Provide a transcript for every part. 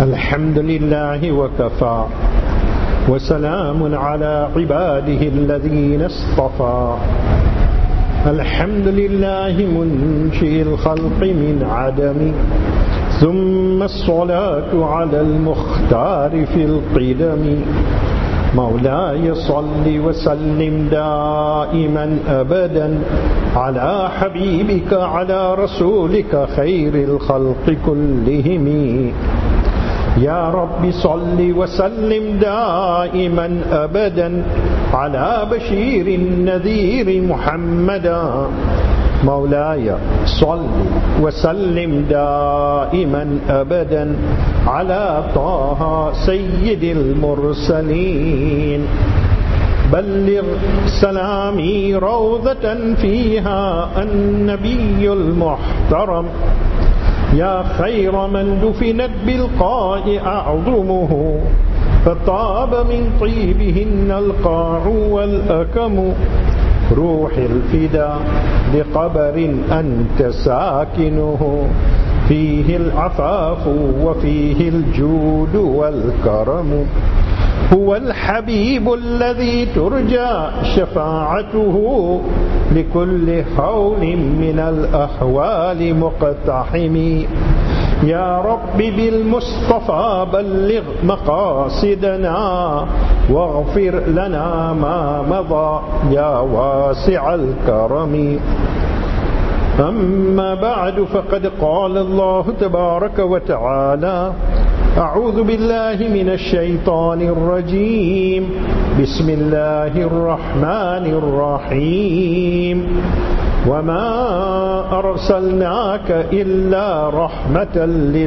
الحمد لله وكفى وسلام على عباده الذين اصطفى. الحمد لله منشئ الخلق من عدم، ثم الصلاة على المختار في القدم. مولاي صل وسلم دائما أبدا على حبيبك على رسولك خير الخلق كلهم. يا رب صل وسلم دائما أبدا على بشير النذير محمدا. مولاي صل وسلم دائما أبدا على طه سيد المرسلين. بلغ سلامي روضة فيها النبي المحترم. يا خير من دفنت بالقاء أعظمه، فطاب من طيبهن القاع والأكم. روح الفدا لقبر أنت ساكنه، فيه العفاف وفيه الجود والكرم. هو الحبيب الذي ترجى شفاعته لكل حول من الأحوال مقتحم. يا رب بالمصطفى بلغ مقاصدنا واغفر لنا ما مضى يا واسع الكرم. أما بعد، فقد قال الله تبارك وتعالى: أعوذ بالله من الشيطان الرجيم، بسم الله الرحمن الرحيم. وما أرسلناك إلا رحمة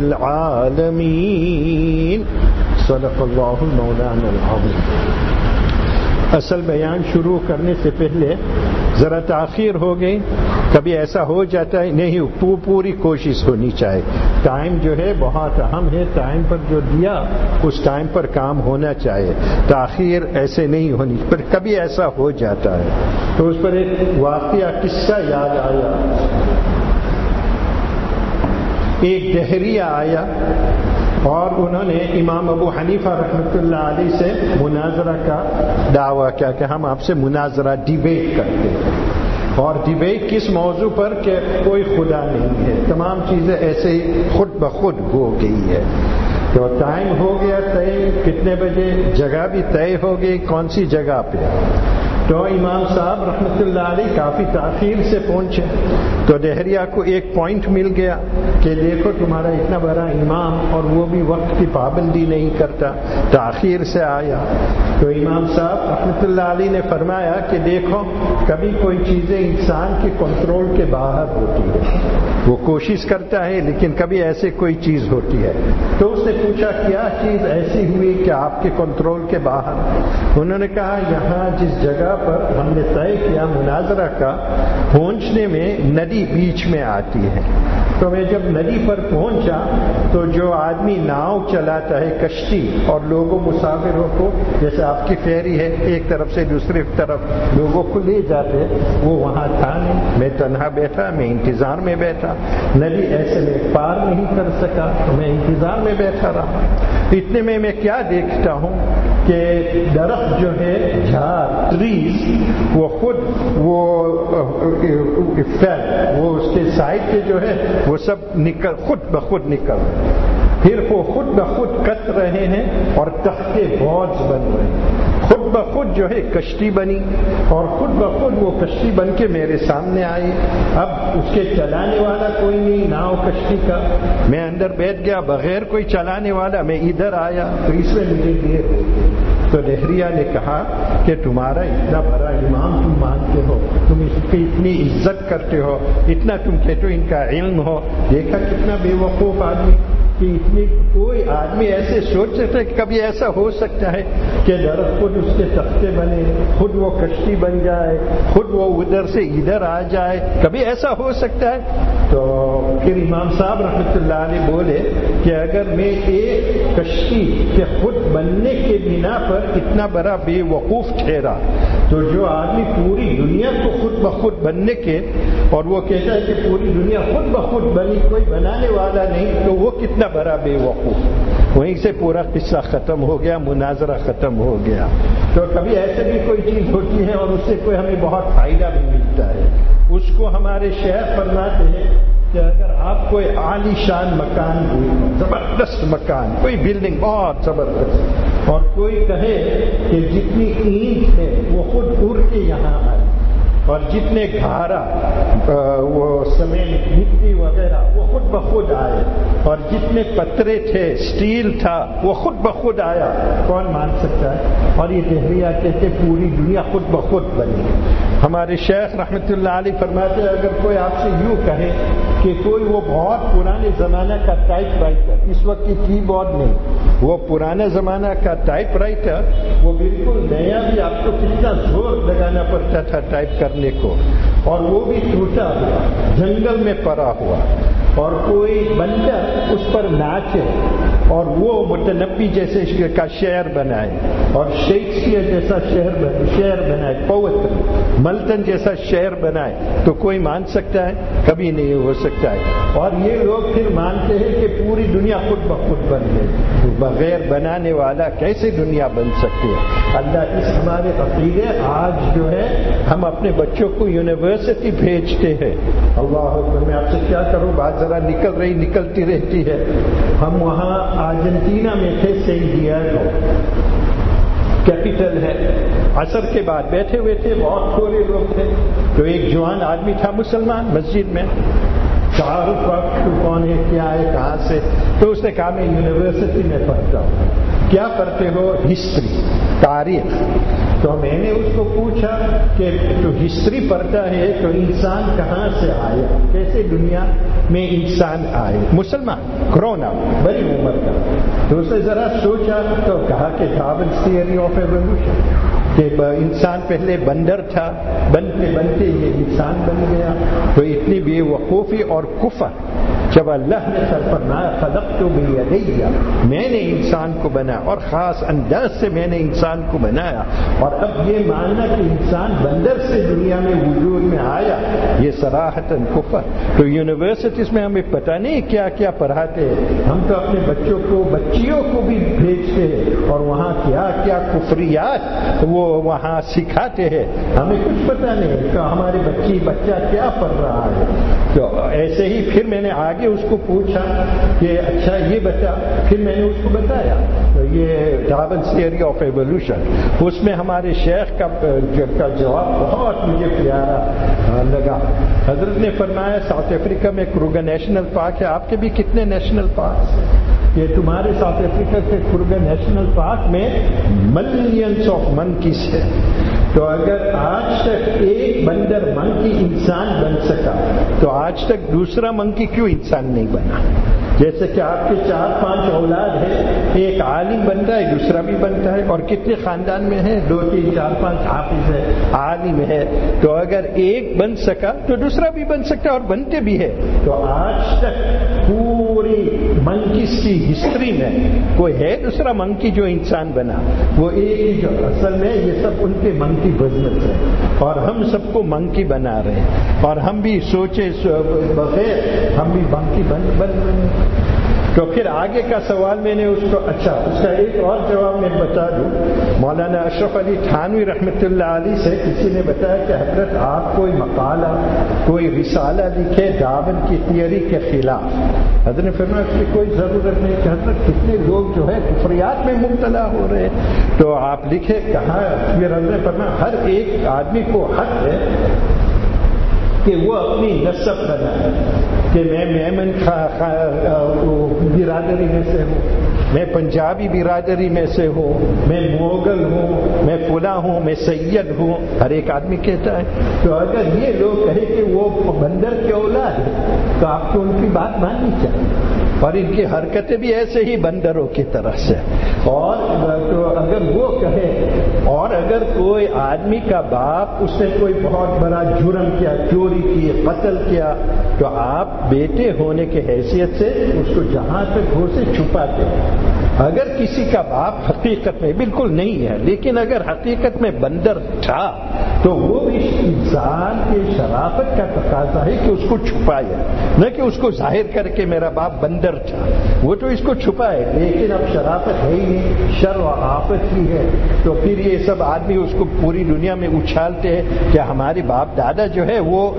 للعالمين. صدق الله المولانا العظيم. اصل بیان شروع کرنے سے پہلے ذرا تاخیر ہو گئی. کبھی ایسا ہو جاتا ہے، نہیں پوری کوشش ہونی چاہیے. ٹائم جو ہے بہت اہم ہے. ٹائم پر جو دیا اس ٹائم پر کام ہونا چاہیے. تاخیر ایسے نہیں ہونی، پر کبھی ایسا ہو جاتا ہے. تو اس پر ایک واقعہ قصہ یاد آیا. ایک دہریہ آیا اور انہوں نے امام ابو حنیفہ رحمۃ اللہ علیہ سے مناظرہ کا دعویٰ کیا کہ ہم آپ سے مناظرہ ڈیبیٹ کرتے ہیں. اور ڈیبیٹ کس موضوع پر کہ کوئی خدا نہیں ہے، تمام چیزیں ایسے ہی خود بخود ہو گئی ہے. تو ٹائم ہو گیا طے، کتنے بجے، جگہ بھی طے ہو گئی کون سی جگہ پہ. تو امام صاحب رحمۃ اللہ علیہ کافی تاخیر سے پہنچے. تو دہریہ کو ایک پوائنٹ مل گیا کہ دیکھو تمہارا اتنا بڑا امام اور وہ بھی وقت کی پابندی نہیں کرتا، تاخیر سے آیا. تو امام صاحب رحمۃ اللہ علیہ نے فرمایا کہ دیکھو کبھی کوئی چیزیں انسان کے کنٹرول کے باہر ہوتی ہے، وہ کوشش کرتا ہے لیکن کبھی ایسے کوئی چیز ہوتی ہے. تو اس نے پوچھا کیا چیز ایسی ہوئی کہ آپ کے کنٹرول کے باہر؟ انہوں نے کہا یہاں جس جگہ پر ہم نے طے کیا مناظرہ کا، پہنچنے میں ندی بیچ میں آتی ہے. تو میں جب ندی پر پہنچا تو جو آدمی ناؤ چلاتا ہے، کشتی، اور لوگوں مسافروں کو، جیسے آپ کی فیری ہے ایک طرف سے دوسری طرف لوگوں کو لے جاتے، وہ وہاں تھا نہیں. میں تنہا بیٹھا، میں انتظار میں بیٹھا. ندی ایسے میں پار نہیں کر سکا تو میں انتظار میں بیٹھا رہا. اتنے میں کیا دیکھتا ہوں کہ درخت جو ہے، جھاڑ، ٹریز، وہ خود وہ اس کے سائڈ پہ جو ہے وہ سب خود بخود نکل، پھر وہ خود بخود کٹ رہے ہیں اور تختے بوجھ بن رہے ہیں. خود بخود جو ہے کشتی بنی اور خود بخود وہ کشتی بن کے میرے سامنے آئی. اب اس کے چلانے والا کوئی نہیں، ناؤ کشتی کا. میں اندر بیٹھ گیا بغیر کوئی چلانے والا. میں ادھر آیا تو اس میں مجھے دیر ہو. تو دہریہ نے کہا کہ تمہارا اتنا بڑا امام تم مانتے ہو، تم اس کی اتنی عزت کرتے ہو، اتنا تم کہتے ہو ان کا علم ہو. دیکھا کتنا بے وقوف آدمی کہ اتنی کوئی آدمی ایسے سوچ سکتا ہے کہ کبھی ایسا ہو سکتا ہے کہ درخت خود اس کے تختے بنے، خود وہ کشتی بن جائے، خود وہ ادھر سے ادھر آ جائے، کبھی ایسا ہو سکتا ہے. تو پھر امام صاحب رحمۃ اللہ علیہ بولے کہ اگر میں ایک کشتی کے خود بننے کے بنا پر اتنا بڑا بے وقوف ٹھہرا، تو جو آدمی پوری دنیا کو خود بخود بننے کے، اور وہ کہتا ہے کہ پوری دنیا خود بخود بنی، کوئی بنانے والا نہیں، تو وہ کتنا بڑا بے وقوف. وہیں سے پورا قصہ ختم ہو گیا، مناظرہ ختم ہو گیا۔ تو کبھی ایسے بھی کوئی چیز ہوتی ہے اور اس سے کوئی ہمیں بہت فائدہ بھی ملتا ہے۔ اس کو ہمارے شیخ فرماتے ہیں کہ اگر آپ کوئی عالی شان مکان ہوئی، زبردست مکان، کوئی بلڈنگ بہت زبردست، اور کوئی کہے کہ جتنی اینٹ ہے وہ خود اڑ کے یہاں آئے، اور جتنے گھارا وہ سیمنٹ مٹی وغیرہ وہ خود بخود آئے، اور جتنے پتھرے تھے اسٹیل تھا وہ خود بخود آیا، کون مان سکتا ہے؟ اور یہ دہریہ کہتے پوری دنیا خود بخود بنی۔ ہمارے شیخ رحمۃ اللہ علیہ فرماتے ہیں اگر کوئی آپ سے یوں کہے کہ کوئی وہ بہت پرانے زمانہ کا ٹائپ رائٹر، اس وقت کی کی بورڈ نہیں، وہ پرانا زمانہ کا ٹائپ رائٹر، وہ بالکل نیا بھی آپ کو کتنا زور لگانا پڑتا تھا ٹائپ کرنے کو، اور وہ بھی ٹوٹا ہوا، جنگل میں پڑا ہوا، اور کوئی بندر اس پر ناچے اور وہ متنبی جیسے کا شعر بنائے، اور شیکسپیئر جیسا شعر بنائے، پوئٹری ملٹن جیسا شعر بنائے، تو کوئی مان سکتا ہے؟ کبھی نہیں ہو سکتا ہے۔ اور یہ لوگ پھر مانتے ہیں کہ پوری دنیا خود بخود بن گئی، بغیر بنانے والا کیسے دنیا بن سکتی ہے؟ اللہ اس ہمارے عقیدے آج جو ہے ہم اپنے بچوں کو یونیورسٹی بھیجتے ہیں، اللہ اکبر، میں آپ سے کیا کروں، بات ذرا نکلتی رہتی ہے۔ ہم وہاں ارجنٹینا میں تھے، سینٹ ڈیاگو کیپٹل ہے، عصر کے بعد بیٹھے ہوئے تھے، بہت تھوڑے لوگ تھے، تو ایک جوان آدمی تھا مسلمان مسجد میں، تعارف کون ہے، کیا ہے، کہاں سے، تو اس نے کہا میں یونیورسٹی میں پڑھتا ہوں۔ کیا پڑھتے ہو؟ ہسٹری، تاریخ۔ تو میں نے اس کو پوچھا کہ تو ہسٹری پڑھتا ہے تو انسان کہاں سے آیا، کیسے دنیا میں انسان آئے؟ مسلمان، گرونا، بڑی عمر کا۔ تو اس نے ذرا سوچا تو کہا کہ ڈارون's theory of evolution، کہ انسان پہلے بندر تھا، بنتے بنتے یہ انسان بن گیا۔ تو اتنی بے وقوفی اور کفر، جب اللہ نے فرمایا خلقت بیدی، میں نے انسان کو بنایا اور خاص انداز سے میں نے انسان کو بنایا، اور اب یہ ماننا کہ انسان بندر سے دنیا میں وجود میں آیا، یہ صراحتاً کفر۔ تو یونیورسٹیز میں ہمیں پتہ نہیں کیا کیا پڑھاتے ہیں، ہم تو اپنے بچوں کو بچیوں کو بھی بھیجتے ہیں اور وہاں کیا کیا کفریات وہ وہاں سکھاتے ہیں، ہمیں کچھ پتہ نہیں کہ ہمارے بچہ کیا پڑھ رہا ہے۔ تو ایسے ہی پھر میں نے آگے اس کو پوچھا کہ اچھا یہ بتا، پھر میں نے اس کو بتایا تو یہ ڈارون's theory of evolution، اس میں ہمارے شیخ کا جواب بہت مجھے پیارا لگا۔ حضرت نے فرمایا ساؤتھ افریقہ میں کروگر نیشنل پارک ہے، آپ کے بھی کتنے نیشنل پارکس ہیں؟ کہ تمہارے ساؤتھ افریقہ کے کروگر نیشنل پارک میں ملینز آف منکیز ہے، تو اگر آج تک ایک بندر منکی انسان بن سکا تو آج تک دوسرا منکی کیوں انسان نہیں بنا؟ جیسے کہ آپ کے 4-5 اولاد ہیں، ایک عالم بنتا ہے، دوسرا بھی بنتا ہے، اور کتنے خاندان میں ہیں 2-3-4-5 حافظ ہے، عالم ہے، تو اگر ایک بن سکا تو دوسرا بھی بن سکتا ہے اور بنتے بھی ہے۔ تو آج تک پوری منکیز کی ہسٹری میں کوئی ہے دوسرا منکی جو انسان بنا؟ وہ ایک ہی، جو اصل میں یہ سب ان کے منکی بزنس ہے، اور ہم سب کو منکی بنا رہے ہیں، اور ہم بھی سوچے بغیر ہم بھی منکی بن رہے ہیں۔ تو پھر آگے کا سوال میں نے اس کو، اچھا اس کا ایک اور جواب میں بتا دوں، مولانا اشرف علی تھانوی رحمۃ اللہ علیہ سے کسی نے بتایا کہ حضرت آپ کوئی مقالہ، کوئی رسالہ لکھے ڈارون کی تھیوری کے خلاف۔ حضرت نے فرمایا اس کی کوئی ضرورت نہیں کہ حضرت کتنے لوگ جو ہے کفریات میں مبتلا ہو رہے ہیں، تو آپ لکھے۔ کہا پھر حضرت نے فرمایا ہر ایک آدمی کو حق ہے کہ وہ اپنی نسب بنائے، کہ میں میمن برادری میں سے ہوں، میں پنجابی برادری میں سے ہوں، میں موغل ہوں، میں فلاں ہوں، میں سید ہوں، ہر ایک آدمی کہتا ہے۔ تو اگر یہ لوگ کہیں کہ وہ بندر کے اولاد ہے تو آپ کو ان کی بات ماننی چاہیے، اور ان کی حرکتیں بھی ایسے ہی بندروں کی طرح سے۔ اور تو اگر وہ کہے، اور اگر کوئی آدمی کا باپ اس نے کوئی بہت بڑا جرم کیا، چوری کی، قتل کیا، تو آپ بیٹے ہونے کی حیثیت سے اس کو جہاں تک ہو سے چھپاتے ہیں، اگر کسی کا باپ حقیقت میں بالکل نہیں ہے لیکن اگر حقیقت میں بندر تھا تو وہ بھی انسان کے شرافت کا تقاضا ہے کہ اس کو چھپائے، نہ کہ اس کو ظاہر کر کے میرا باپ بندر تھا، وہ تو اس کو چھپائے. لیکن اب شرافت ہے ہی نہیں، شر و آفت ہی ہے، تو پھر یہ سب آدمی اس کو پوری دنیا میں اچھالتے ہیں کہ ہمارے باپ دادا جو ہے وہ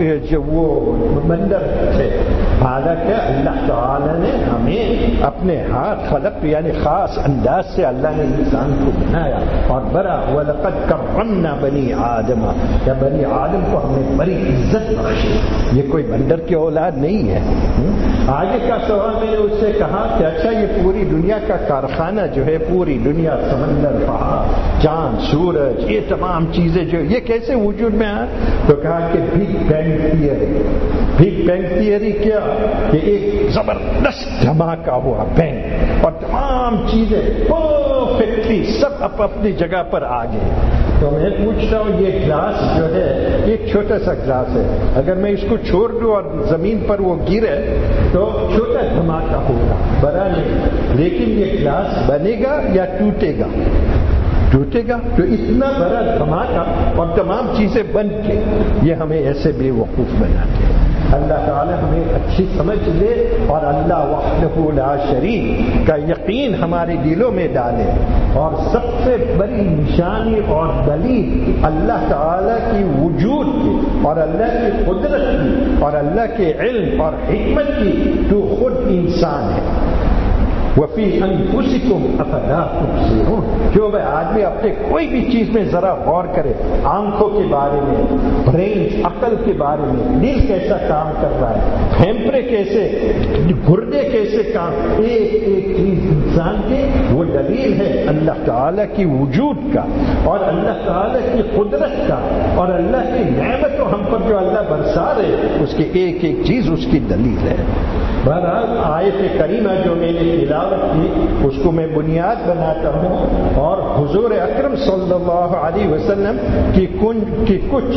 بندر تھے. حالانکہ اللہ تعالی نے ہمیں اپنے ہاتھ خلق یعنی خاص انداز سے اللہ نے انسان کو بنایا اور برا وَلَقَدْ كَرَّمْنَا بَنِي آدَمَ، یا بنی آدم کو ہم نے بڑی عزت بخشی. یہ کوئی بندر کی اولاد نہیں ہے. آگے کا سوال میں نے اس سے کہا کہ اچھا یہ پوری دنیا کا کارخانہ جو ہے، پوری دنیا سمندر پہاڑ چاند سورج یہ تمام چیزیں جو یہ کیسے وجود میں آئے؟ تو کہا کہ big bang theory. Big bang theory کیا کہ ایک زبردست دھماکہ ہوا بینگ اور تمام چیزیں پرفیکٹلی سب اپنی جگہ پر آ گئے. تو میں پوچھتا ہوں یہ گلاس جو ہے ایک چھوٹا سا گلاس ہے، اگر میں اس کو چھوڑ دوں اور زمین پر وہ گرے تو چھوٹا دھماکہ ہوگا، بڑا نہیں. لیکن یہ گلاس بنے گا یا ٹوٹے گا؟ ٹوٹے گا. تو اتنا بڑا دھماکہ اور تمام چیزیں بن کے یہ ہمیں ایسے بے وقوف بناتے ہیں. اللہ تعالی ہمیں اچھی سمجھ لے اور اللہ وحدہ لا شریک کا یقین ہمارے دلوں میں ڈالے. اور سب سے بڑی نشانی اور دلیل اللہ تعالی کی وجود کی اور اللہ کی قدرت کی اور اللہ کے علم اور حکمت کی تو خود انسان ہے. وفی انفسکم افلا تبصرون. جو وہ آدمی اپنے کوئی بھی چیز میں ذرا غور کرے، آنکھوں کے بارے میں، برین عقل کے بارے میں، دل کیسا کام کر رہا ہے، پھیپھڑے کیسے، گردے کیسے کام، ایک ایک چیز انسان کی وہ دلیل ہے اللہ تعالی کی وجود کا اور اللہ تعالی کی قدرت کا اور اللہ کی نعمت ہم پر جو اللہ برسا رہے اس کی ایک ایک چیز اس کی دلیل ہے. بہرحال آیت کریمہ جو میں نے تلاوت کی اس کو میں بنیاد بناتا ہوں اور حضور اکرم صلی اللہ علیہ وسلم کی کچھ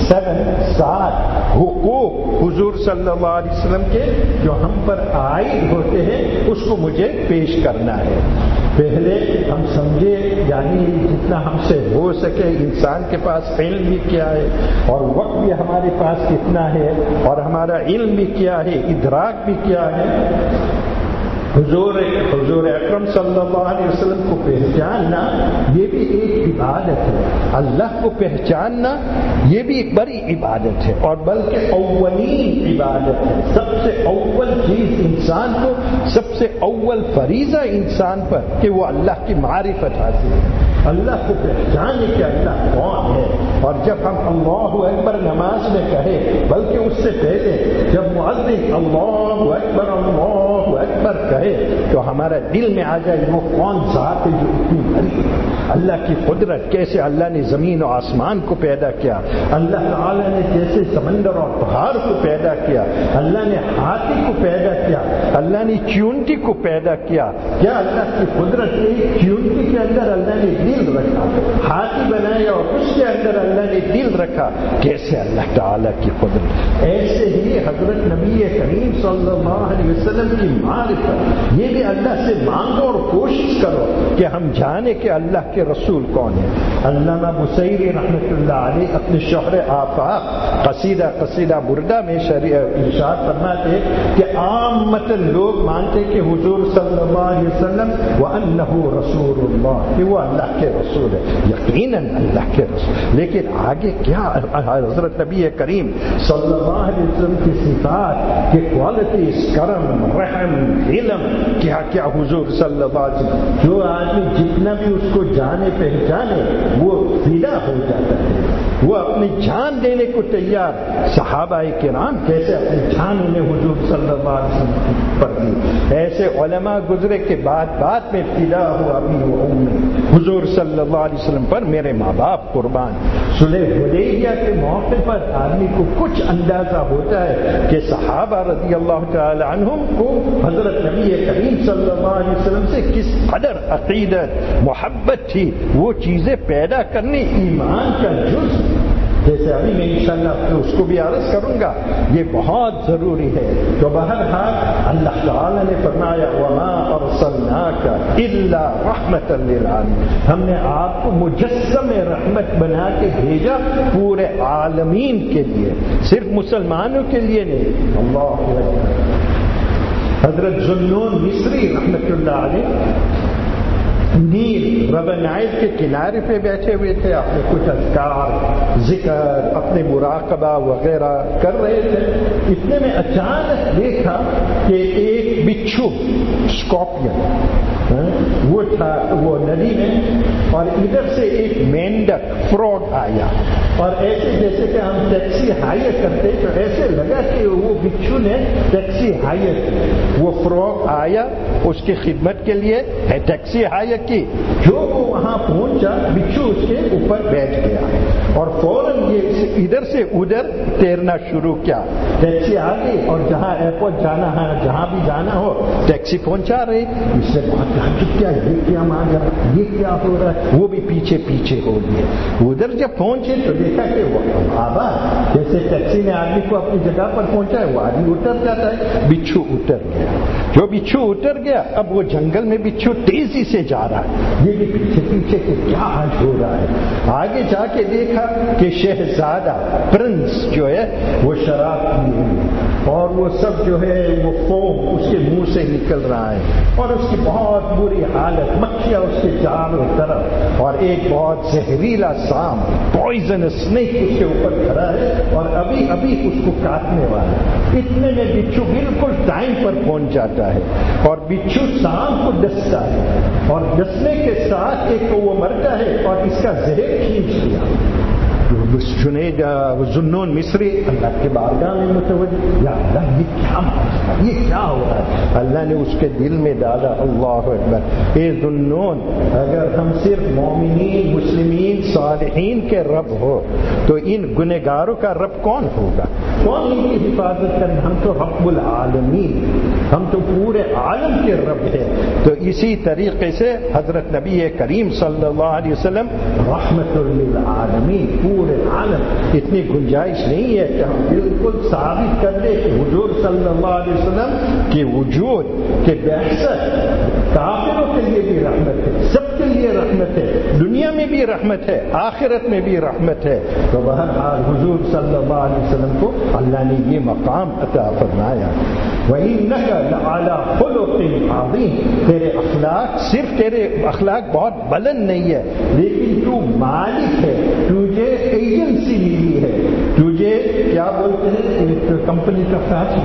7 حقوق حضور صلی اللہ علیہ وسلم کے جو ہم پر عائد ہوتے ہیں اس کو مجھے پیش کرنا ہے. پہلے ہم سمجھے یعنی جتنا ہم سے ہو سکے انسان کے پاس علم بھی کیا ہے اور وقت بھی ہمارے پاس کتنا ہے اور ہمارا علم بھی کیا ہے، ادراک بھی کیا ہے. حضور اکرم صلی اللہ علیہ وسلم کو پہچاننا یہ بھی ایک عبادت ہے. اللہ کو پہچاننا یہ بھی ایک بڑی عبادت ہے اور بلکہ اولین عبادت ہے. سب سے اول چیز انسان کو، سب سے اول فریضہ انسان پر کہ وہ اللہ کی معرفت حاصل ہے، اللہ کو پہچانے کہ اللہ کون ہے. اور جب ہم اللہ اکبر نماز میں کہے بلکہ اس سے پہلے جب مؤذن اللہ اکبر کہے تو ہمارا دل میں آ جائے وہ کون ذات ہے جو اتنی بڑی ہے. اللہ کی قدرت، کیسے اللہ نے زمین و آسمان کو پیدا کیا، اللہ تعالی نے جیسے سمندر اور پہاڑ کو پیدا کیا، اللہ نے ہاتھی کو پیدا کیا، اللہ نے چیونٹی کو پیدا کیا. کیا اللہ کی قدرت ہے؟ چیونٹی کے اندر اللہ نے دل رکھا، ہاتھی بنایا اور اس کے اندر اللہ نے دل رکھا. کیسے اللہ تعالی کی قدرت. ایسے ہی حضرت نبی کریم صلی اللہ علیہ وسلم کی معرفت یہ بھی اللہ سے مانگو اور کوشش کرو کہ ہم جانے کہ اللہ کے رسول کون ہے. علامہ بصیری رحمۃ اللہ علیہ اپنے شہر آفاق قصیدہ بردہ میں ارشاد فرماتے کہ عامۃ لوگ مانتے کہ حضور صلی اللہ علیہ وسلم وانہ رسول اللہ، کہ وہ اللہ کے رسول ہے، یقیناً اللہ کے رسول. لیکن آگے کیا حضرت نبی کریم صلی اللہ علیہ وسلم کی صفات کی کوالٹیز، کرم، رحم، علم، کیا کیا حضور صلی اللہ علیہ وسلم. جو آدمی جتنا بھی اس کو جانے پہچانے وہ فدا ہو جاتا ہے، وہ اپنی جان دینے کو تیار. صحابہ کرام کیسے اپنی جان انہیں حضور صلی اللہ علیہ وسلم پر دی. ایسے علماء گزرے کے بعد میں فدا ہو ابی و امی، حضور صلی اللہ علیہ وسلم پر میرے ماں باپ قربان. صلح حدیبیہ کے موقع پر آدمی کو کچھ اندازہ ہوتا ہے کہ صحابہ رضی اللہ تعالی عنہم کو حضرت نبی کریم صلی اللہ علیہ وسلم سے کس قدر عقیدت، محبت تھی. وہ چیزیں پیدا کرنے ایمان کا جز جیسے ابھی میں انشاءاللہ اس کو بھی عرض کروں گا، یہ بہت ضروری ہے۔ تو بہرحال اللہ تعالیٰ نے فرمایا وَمَا أَرْسَلْنَاكَ إِلَّا رَحْمَةً لِلْعَالَمِينَ، ہم نے آپ کو مجسم رحمت بنا کے بھیجا پورے عالمین کے لیے، صرف مسلمانوں کے لیے نہیں۔ اللہ اکبر۔ حضرت ذوالنون مصری رحمۃ اللہ علیہ نیل ربن عید کے کنارے پہ بیٹھے ہوئے تھے، اپنے کچھ اذکار، ذکر، اپنے مراقبہ وغیرہ کر رہے تھے۔ اتنے میں اچانک دیکھا کہ ایک بچھو اسکارپین وہ تھا وہ ندی میں، اور ادھر سے ایک مینڈک فراگ آیا، اور ایسے جیسے کہ ہم ٹیکسی ہائر کرتے تو ایسے لگا کہ وہ بچھو نے ٹیکسی ہائر کی۔ وہ فراگ آیا اس کی خدمت کے لیے ٹیکسی ہائر کی، جو وہ وہاں پہنچا بچھو اس کے اوپر بیٹھ گیا اور فوراً یہ ادھر سے ادھر تیرنا شروع کیا۔ ٹیکسی آ گئی اور جہاں ایئرپورٹ جانا ہے، جہاں بھی جانا ہو ٹیکسی پہنچا رہی۔ اس سے بہت تعجب کیا، یہ کیا ماجرا، یہ کیا ہو رہا ہے؟ وہ بھی پیچھے پیچھے ہو گیا۔ ادھر جب پہنچے تو دیکھا کہ وہ آباد، جیسے ٹیکسی نے آدمی کو اپنی جگہ پر پہنچا ہے وہ آدمی اتر جاتا ہے، بچھو اتر گیا۔ جو بچھو اتر گیا اب وہ جنگل میں بچھو تیزی سے جا رہا ہے، یہ بھی پیچھے پیچھے کہ کیا آج ہو رہا ہے۔ آگے جا کے دیکھا کہ شہزادہ پرنس جو ہے وہ شراب پی ہوئی، اور وہ سب جو ہے وہ فوم اس کے منہ سے نکل رہا ہے، اور اس کی بہت بری حالت، مکھیاں اس کے چاروں طرف، اور ایک بہت زہریلا سام پوائزن اسنیک اس کے اوپر کھڑا ہے اور ابھی ابھی اس کو کاٹنے والا ہے۔ اتنے میں بچھو بالکل ٹائم پر پہنچ جاتا ہے اور بچھو سام کو ڈستا ہے، اور ڈسنے کے ساتھ ایک تو وہ مرتا ہے اور اس کا زہر کھینچ لیا۔ جنید ذوالنون مصری اللہ کے بارگاہ میں متوجہ، یا اللہ یہ کیا معاملہ، یہ کیا ہو رہا ہے؟ اللہ نے اس کے دل میں ڈالا اللہ اکبر، اے ذوالنون اگر ہم صرف مومنین مسلمین صالحین کے رب ہو تو ان گنہگاروں کا رب کون ہوگا؟ کون ان کی حفاظت کرے؟ ہم تو رب العالمین، ہم تو پورے عالم کے رب ہیں۔ تو اسی طریقے سے حضرت نبی کریم صلی اللہ علیہ وسلم رحمت للعالمین، پورے عالم۔ اتنی گنجائش نہیں ہے کہ ہم بالکل ثابت کر دیں کہ حضور صلی اللہ علیہ وسلم کے وجود کے بعثت کافروں کے لیے بھی رحمت ہے، سب کے لیے رحمت ہے، دنیا میں بھی رحمت ہے، آخرت میں بھی رحمت ہے۔ تو بہرحال حضور صلی اللہ علیہ وسلم کو اللہ نے یہ مقام عطا فرمایا۔ وَإِنَّكَ لَعَلَىٰ خُلُقٍ عَظِيمٍ، تیرے اخلاق، صرف تیرے اخلاق بہت بلند نہیں ہے، لیکن تو مالک ہے، تجھے ایجنسی ملی ہے، تجھے کیا بولتے ہیں ایک کمپنی کا فیکس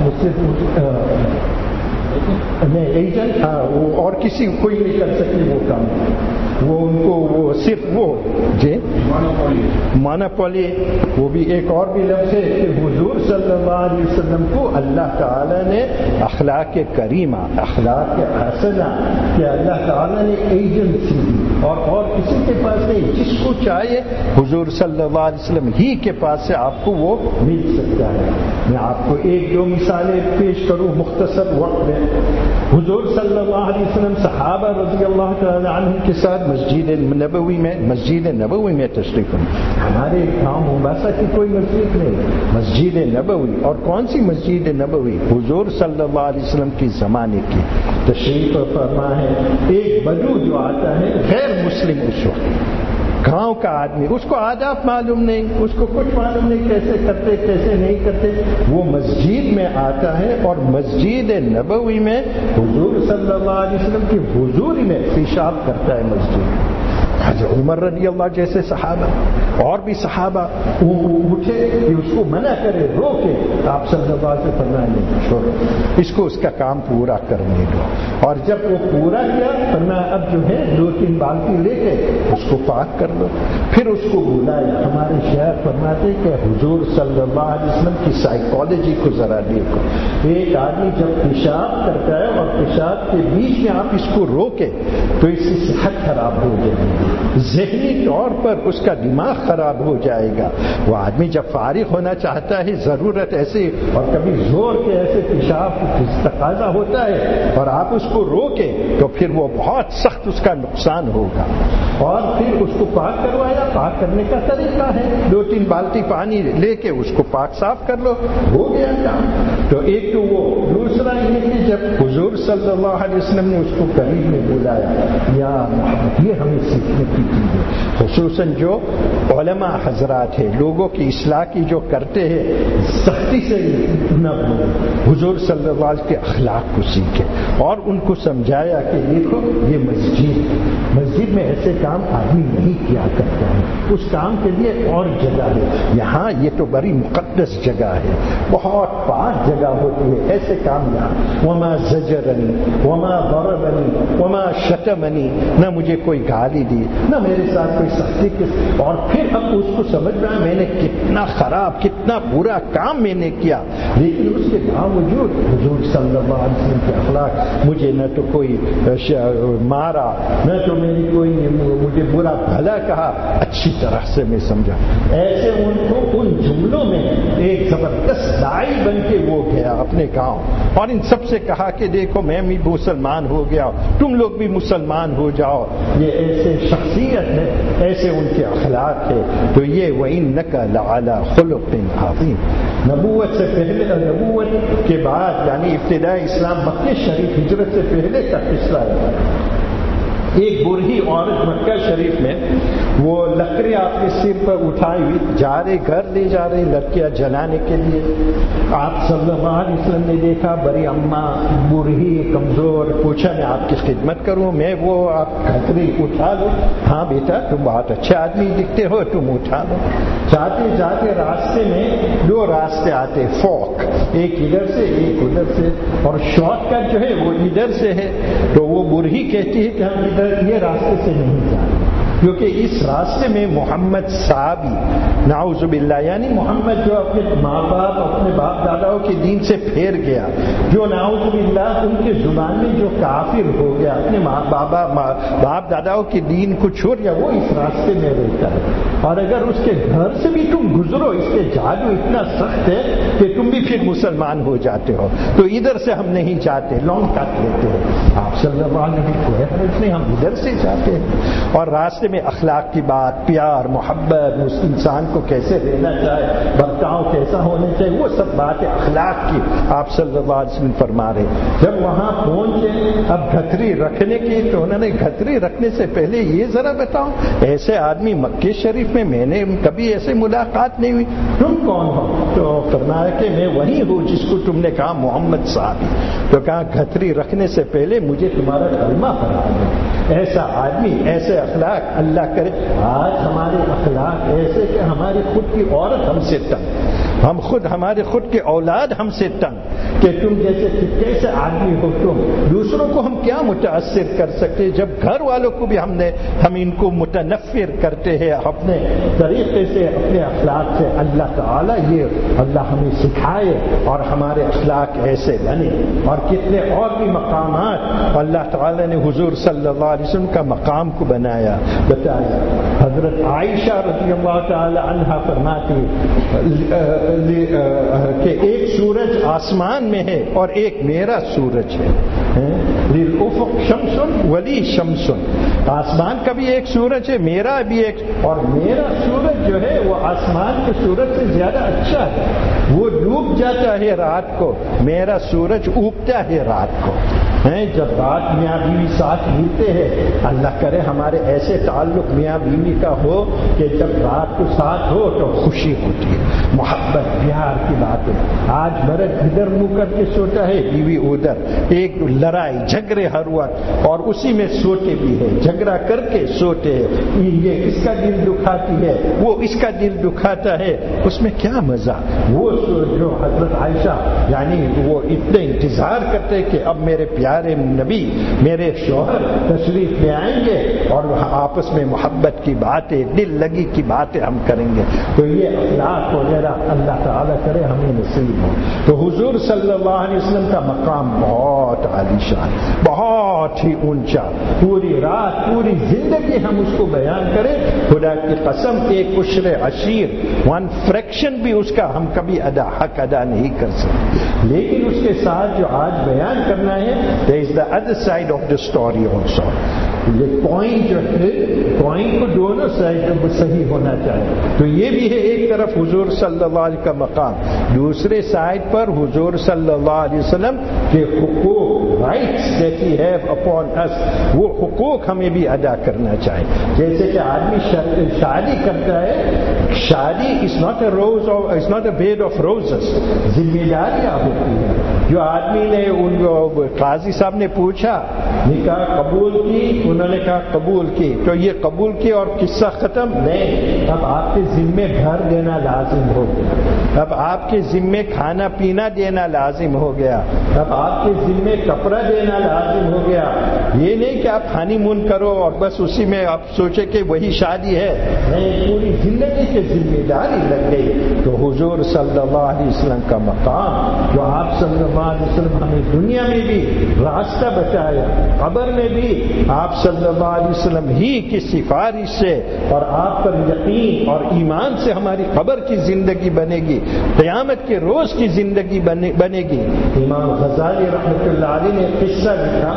ایجنٹ، ہاں وہ اور کسی کوئی نہیں کر سکتے وہ کام، وہ ان کو وہ صرف وہ جی مانوپولی، وہ بھی ایک اور بھی لفظ ہے کہ حضور صلی اللہ علیہ وسلم کو اللہ تعالیٰ نے اخلاق کریمہ، اخلاق حسنہ کہ اللہ تعالیٰ نے ایجنسی دی اور کسی کے پاس نہیں، جس کو چاہیے حضور صلی اللہ علیہ وسلم ہی کے پاس سے آپ کو وہ مل سکتا ہے۔ میں آپ کو ایک دو مثالیں پیش کروں مختصر وقت میں۔ حضور صلی اللہ علیہ وسلم صحابہ رضی اللہ تعالی عنہ کے ساتھ مسجد نبوی میں تشریف فرما۔ ہمارے گاؤں مومباسا کی کوئی مسجد نہیں، مسجد نبوی، اور کون سی مسجد نبوی؟ حضور صلی اللہ علیہ وسلم کی زمانے کی تشریف فرما ہے۔ ایک بدو جو آتا ہے غیر مسلم، اس وقت گاؤں کا آدمی، اس کو آداب معلوم نہیں، اس کو کچھ معلوم نہیں کیسے کرتے کیسے نہیں کرتے، وہ مسجد میں آتا ہے اور مسجد نبوی میں حضور صلی اللہ علیہ وسلم کی حضوری میں پیشاب کرتا ہے مسجد۔ حضرت عمر رضی اللہ جیسے صحابہ اور بھی صحابہ اٹھے کہ اس کو منع کرے، روکے، آپ صلی اللہ علیہ وسلم فرمائے نہیں، چھوڑو اس کو، اس کا کام پورا کرنے دو۔ اور جب وہ پورا کیا فرمایا اب جو ہے 2-3 بالٹی لے کے اس کو پاک کر دو۔ پھر اس کو بلایا۔ ہمارے شیخ فرماتے کہ حضور صلی اللہ علیہ وسلم کی سائیکالوجی کو ذرا دیکھو، ایک آدمی جب پیشاب کرتا ہے اور پیشاب کے بیچ میں آپ اس کو روکے تو اس کی صحت خراب ہو جائے گی، ذہنی طور پر اس کا دماغ خراب ہو جائے گا۔ وہ آدمی جب فارغ ہونا چاہتا ہے، ضرورت ایسے اور کبھی زور کے ایسے پیشاب تقاضا ہوتا ہے اور آپ اس کو روکیں تو پھر وہ بہت سخت اس کا نقصان ہوگا۔ اور پھر اس کو پاک کروایا. پاک کرنے کا طریقہ ہے 2-3 بالٹی پانی لے کے اس کو پاک صاف کر لو, ہو گیا کام. تو ایک تو وہ. دوسرا یہ کہ جب حضور صلی اللہ علیہ وسلم نے اس کو قریب میں بلایا, یا محمد, یہ ہمیں سیکھنے کی چیز ہے, خصوصاً جو علماء حضرات ہیں, لوگوں کی اصلاح کی جو کرتے ہیں, سختی سے نہ بولے, حضور صلی اللہ علیہ وسلم کے اخلاق کو سیکھے اور ان کو سمجھایا کہ دیکھو یہ مسجد میں ایسے کام آدمی نہیں کیا کرتا ہے, اس کام کے لیے اور جگہ ہے. یہاں یہ تو بڑی مقدس جگہ ہے, بہت پاک جگہ ہوتی ہے, ایسے کام یہاں. وما زجرنی وما ضربنی وما شتمنی, نہ مجھے کوئی گالی دی, نہ میرے ساتھ کوئی سختی کی. اور پھر اب اس کو سمجھ رہا ہے میں نے کتنا خراب, کتنا برا کام میں نے کیا, لیکن اس کے باوجود حضور صلی اللہ علیہ وسلم کے اخلاق, مجھے نہ تو کوئی مارا, نہ تو میری کوئی مجھے برا بھلا کہا, اچھی طرح سے میں سمجھا. ایسے ان کو ان جملوں میں ایک زبردست داعی بن کے وہ گیا اپنے گاؤں, اور ان سب سے کہا کہ دیکھو میں بھی مسلمان ہو گیا, تم لوگ بھی مسلمان ہو جاؤ. یہ ایسے شخصیت ہے, ایسے ان کے اخلاق ہے. تو یہ وَإِنَّكَ لَعَلَىٰ خُلُقٍ عَظِيمٍ. نبوت سے پہلے, نبوت کے بعد یعنی ابتدائی اسلام مکہ شریف ہجرت سے پہلے کا قصہ ہے. ایک بوڑھی عورت مکہ شریف میں وہ لکڑی اپنے سر پر اٹھائی ہوئی جا رہے, گھر لے جا رہے لڑکیاں جلانے کے لیے. آپ صلی اللہ علیہ وسلم نے دیکھا بڑی اماں بوڑھی کمزور, پوچھا میں آپ کی خدمت کروں, میں وہ آپ لکڑی اٹھا لو. ہاں بیٹا تم بہت اچھے آدمی دکھتے ہو, تم اٹھا لو. جاتے جاتے راستے میں 2 راستے آتے, فوک, ایک ادھر سے ایک ادھر سے, اور شارٹ کٹ جو ہے وہ ادھر سے ہے. تو وہ بوڑھی کہتی ہے کہ ہم ادھر یہ راستے سے نہیں جاتے, کیونکہ اس راستے میں محمد صحابی نعوذ باللہ, یعنی محمد جو اپنے ماں باپ اپنے باپ داداؤں کے دین سے پھیر گیا, جو نعوذ باللہ ان کے زبان میں جو کافر ہو گیا, اپنے باپ داداؤں کے دین کو چھوڑ گیا, وہ اس راستے میں رہتا ہے. اور اگر اس کے گھر سے بھی تم گزرو, اس کے جادو اتنا سخت ہے کہ تم بھی پھر مسلمان ہو جاتے ہو. تو ادھر سے ہم نہیں جاتے, لانگ کٹ لیتے ہیں. آپ صلی اللہ علیہ وسلم کو ہم ادھر سے جاتے ہیں. اور راستے میں اخلاق کی بات, پیار محبت, اس انسان کو کیسے رہنا چاہے, برتاؤ کیسا ہونا چاہیے, وہ سب باتیں اخلاق کی آپ صلی اللہ علیہ وسلم فرما رہے. جب وہاں پہنچے اب گھتری رکھنے کی, تو انہوں نے گھتری رکھنے سے پہلے یہ ذرا بتاؤ, ایسے آدمی مکہ شریف میں نے کبھی ایسے ملاقات نہیں ہوئی, تم کون ہو؟ تو فرمایا کہ میں وہی ہوں جس کو تم نے کہا محمد صاحب. تو کہا گھتری رکھنے سے پہلے مجھے تمہارا کلمہ پڑھا دو. ایسا آدمی, ایسے اخلاق, اللہ کرے آج ہمارے اخلاق ایسے کہ ہماری خود کی عورت ہم سے تنگ, ہمارے خود کے اولاد ہم سے تنگ, کہ تم جیسے کیسے آدمی ہو تم. دوسروں کو ہم کیا متاثر کر سکتے, جب گھر والوں کو بھی ہم ان کو متنفر کرتے ہیں اپنے طریقے سے, اپنے اخلاق سے. اللہ تعالیٰ یہ اللہ ہمیں سکھائے اور ہمارے اخلاق ایسے بنے. اور کتنے اور بھی مقامات اللہ تعالیٰ نے حضور صلی اللہ علیہ وسلم کا مقام کو بتایا. حضرت عائشہ رضی اللہ تعالی عنہا فرماتی کہ ایک سورج آسمان میں ہے اور ایک میرا سورج ہے. للافق شمس ولی شمس, آسمان کا بھی ایک سورج ہے, میرا بھی ایک, اور میرا سورج جو ہے وہ آسمان کے سورج سے زیادہ اچھا ہے, وہ ڈوب جاتا ہے رات کو, میرا سورج اگتا ہے رات کو. جب رات میاں بیوی ساتھ ملتے ہیں, اللہ کرے ہمارے ایسے تعلق میاں بیوی کا ہو کہ جب رات کو ساتھ ہو تو خوشی ہوتی ہے, محبت پیار کی بات ہے. آج مرد ادھر منہ کر کے سوتا ہے, بیوی ادھر, ایک لڑائی جھگڑے ہر وقت, اور اسی میں سوتے بھی ہے, جھگڑا کر کے سوتے ہیں. یہ اس کا دل دکھاتی ہے, وہ اس کا دل دکھاتا ہے, اس میں کیا مزہ. وہ جو حضرت عائشہ یعنی وہ اتنے انتظار کرتے کہ اب میرے پیارے نبی میرے شوہر تشریف لے آئیں گے اور آپس میں محبت کی باتیں, دل لگی کی باتیں ہم کریں گے. تو یہ اخلاق وغیرہ اللہ تعالیٰ کرے ہمیں نصیب ہو. تو حضور صلی اللہ علیہ وسلم کا مقام بہت عالی شان, بہت ہی اونچا. پوری رات پوری زندگی ہم اس کو بیان کریں, خدا کی قسم ایک عشر عشیر 1 فریکشن بھی اس کا ہم کبھی حق ادا نہیں کر سکتے. لیکن اس کے ساتھ جو آج بیان کرنا ہے, there is the other side of the story also. یہ پوائنٹ جو ہے پوائنٹ کو دونوں سائڈ صحیح ہونا چاہیے. تو یہ بھی ہے ایک طرف حضور صلی اللہ علیہ کا مقام, دوسرے سائڈ پر حضور صلی اللہ علیہ وسلم کے حقوق rights that he have upon us, وہ حقوق ہمیں بھی ادا کرنا چاہیے. جیسے کہ آدمی شادی کرتا ہے, شادی is not a rose is not a bed of roses, ذمہ داریاں ہوتی ہیں. جو آدمی نے ان قاضی صاحب نے پوچھا نکاح قبول کی, انہوں نے کہا قبول کی, تو یہ قبول کی اور قصہ ختم نہیں. اب آپ کے ذمے گھر دینا لازم ہو گیا, اب آپ کے ذمے کھانا پینا دینا لازم ہو گیا, اب آپ کے ذمے کپڑا دینا لازم ہو گیا. یہ نہیں کہ آپ ہانی مون کرو اور بس اسی میں آپ سوچے کہ وہی شادی ہے, نہیں, پوری زندگی کی ذمہ داری لگ گئی. تو حضور صلی اللہ علیہ وسلم کا مقام, جو آپ صلی اللہ علیہ وسلم ہمیں دنیا میں بھی راستہ بتایا, قبر میں بھی آپ صلی اللہ علیہ وسلم ہی کی سفارش سے اور آپ پر یقین اور ایمان سے ہماری قبر کی زندگی بنے گی, قیامت کے روز کی زندگی بنے گی. امام غزالی رحمۃ اللہ علیہ نے قصہ لکھا,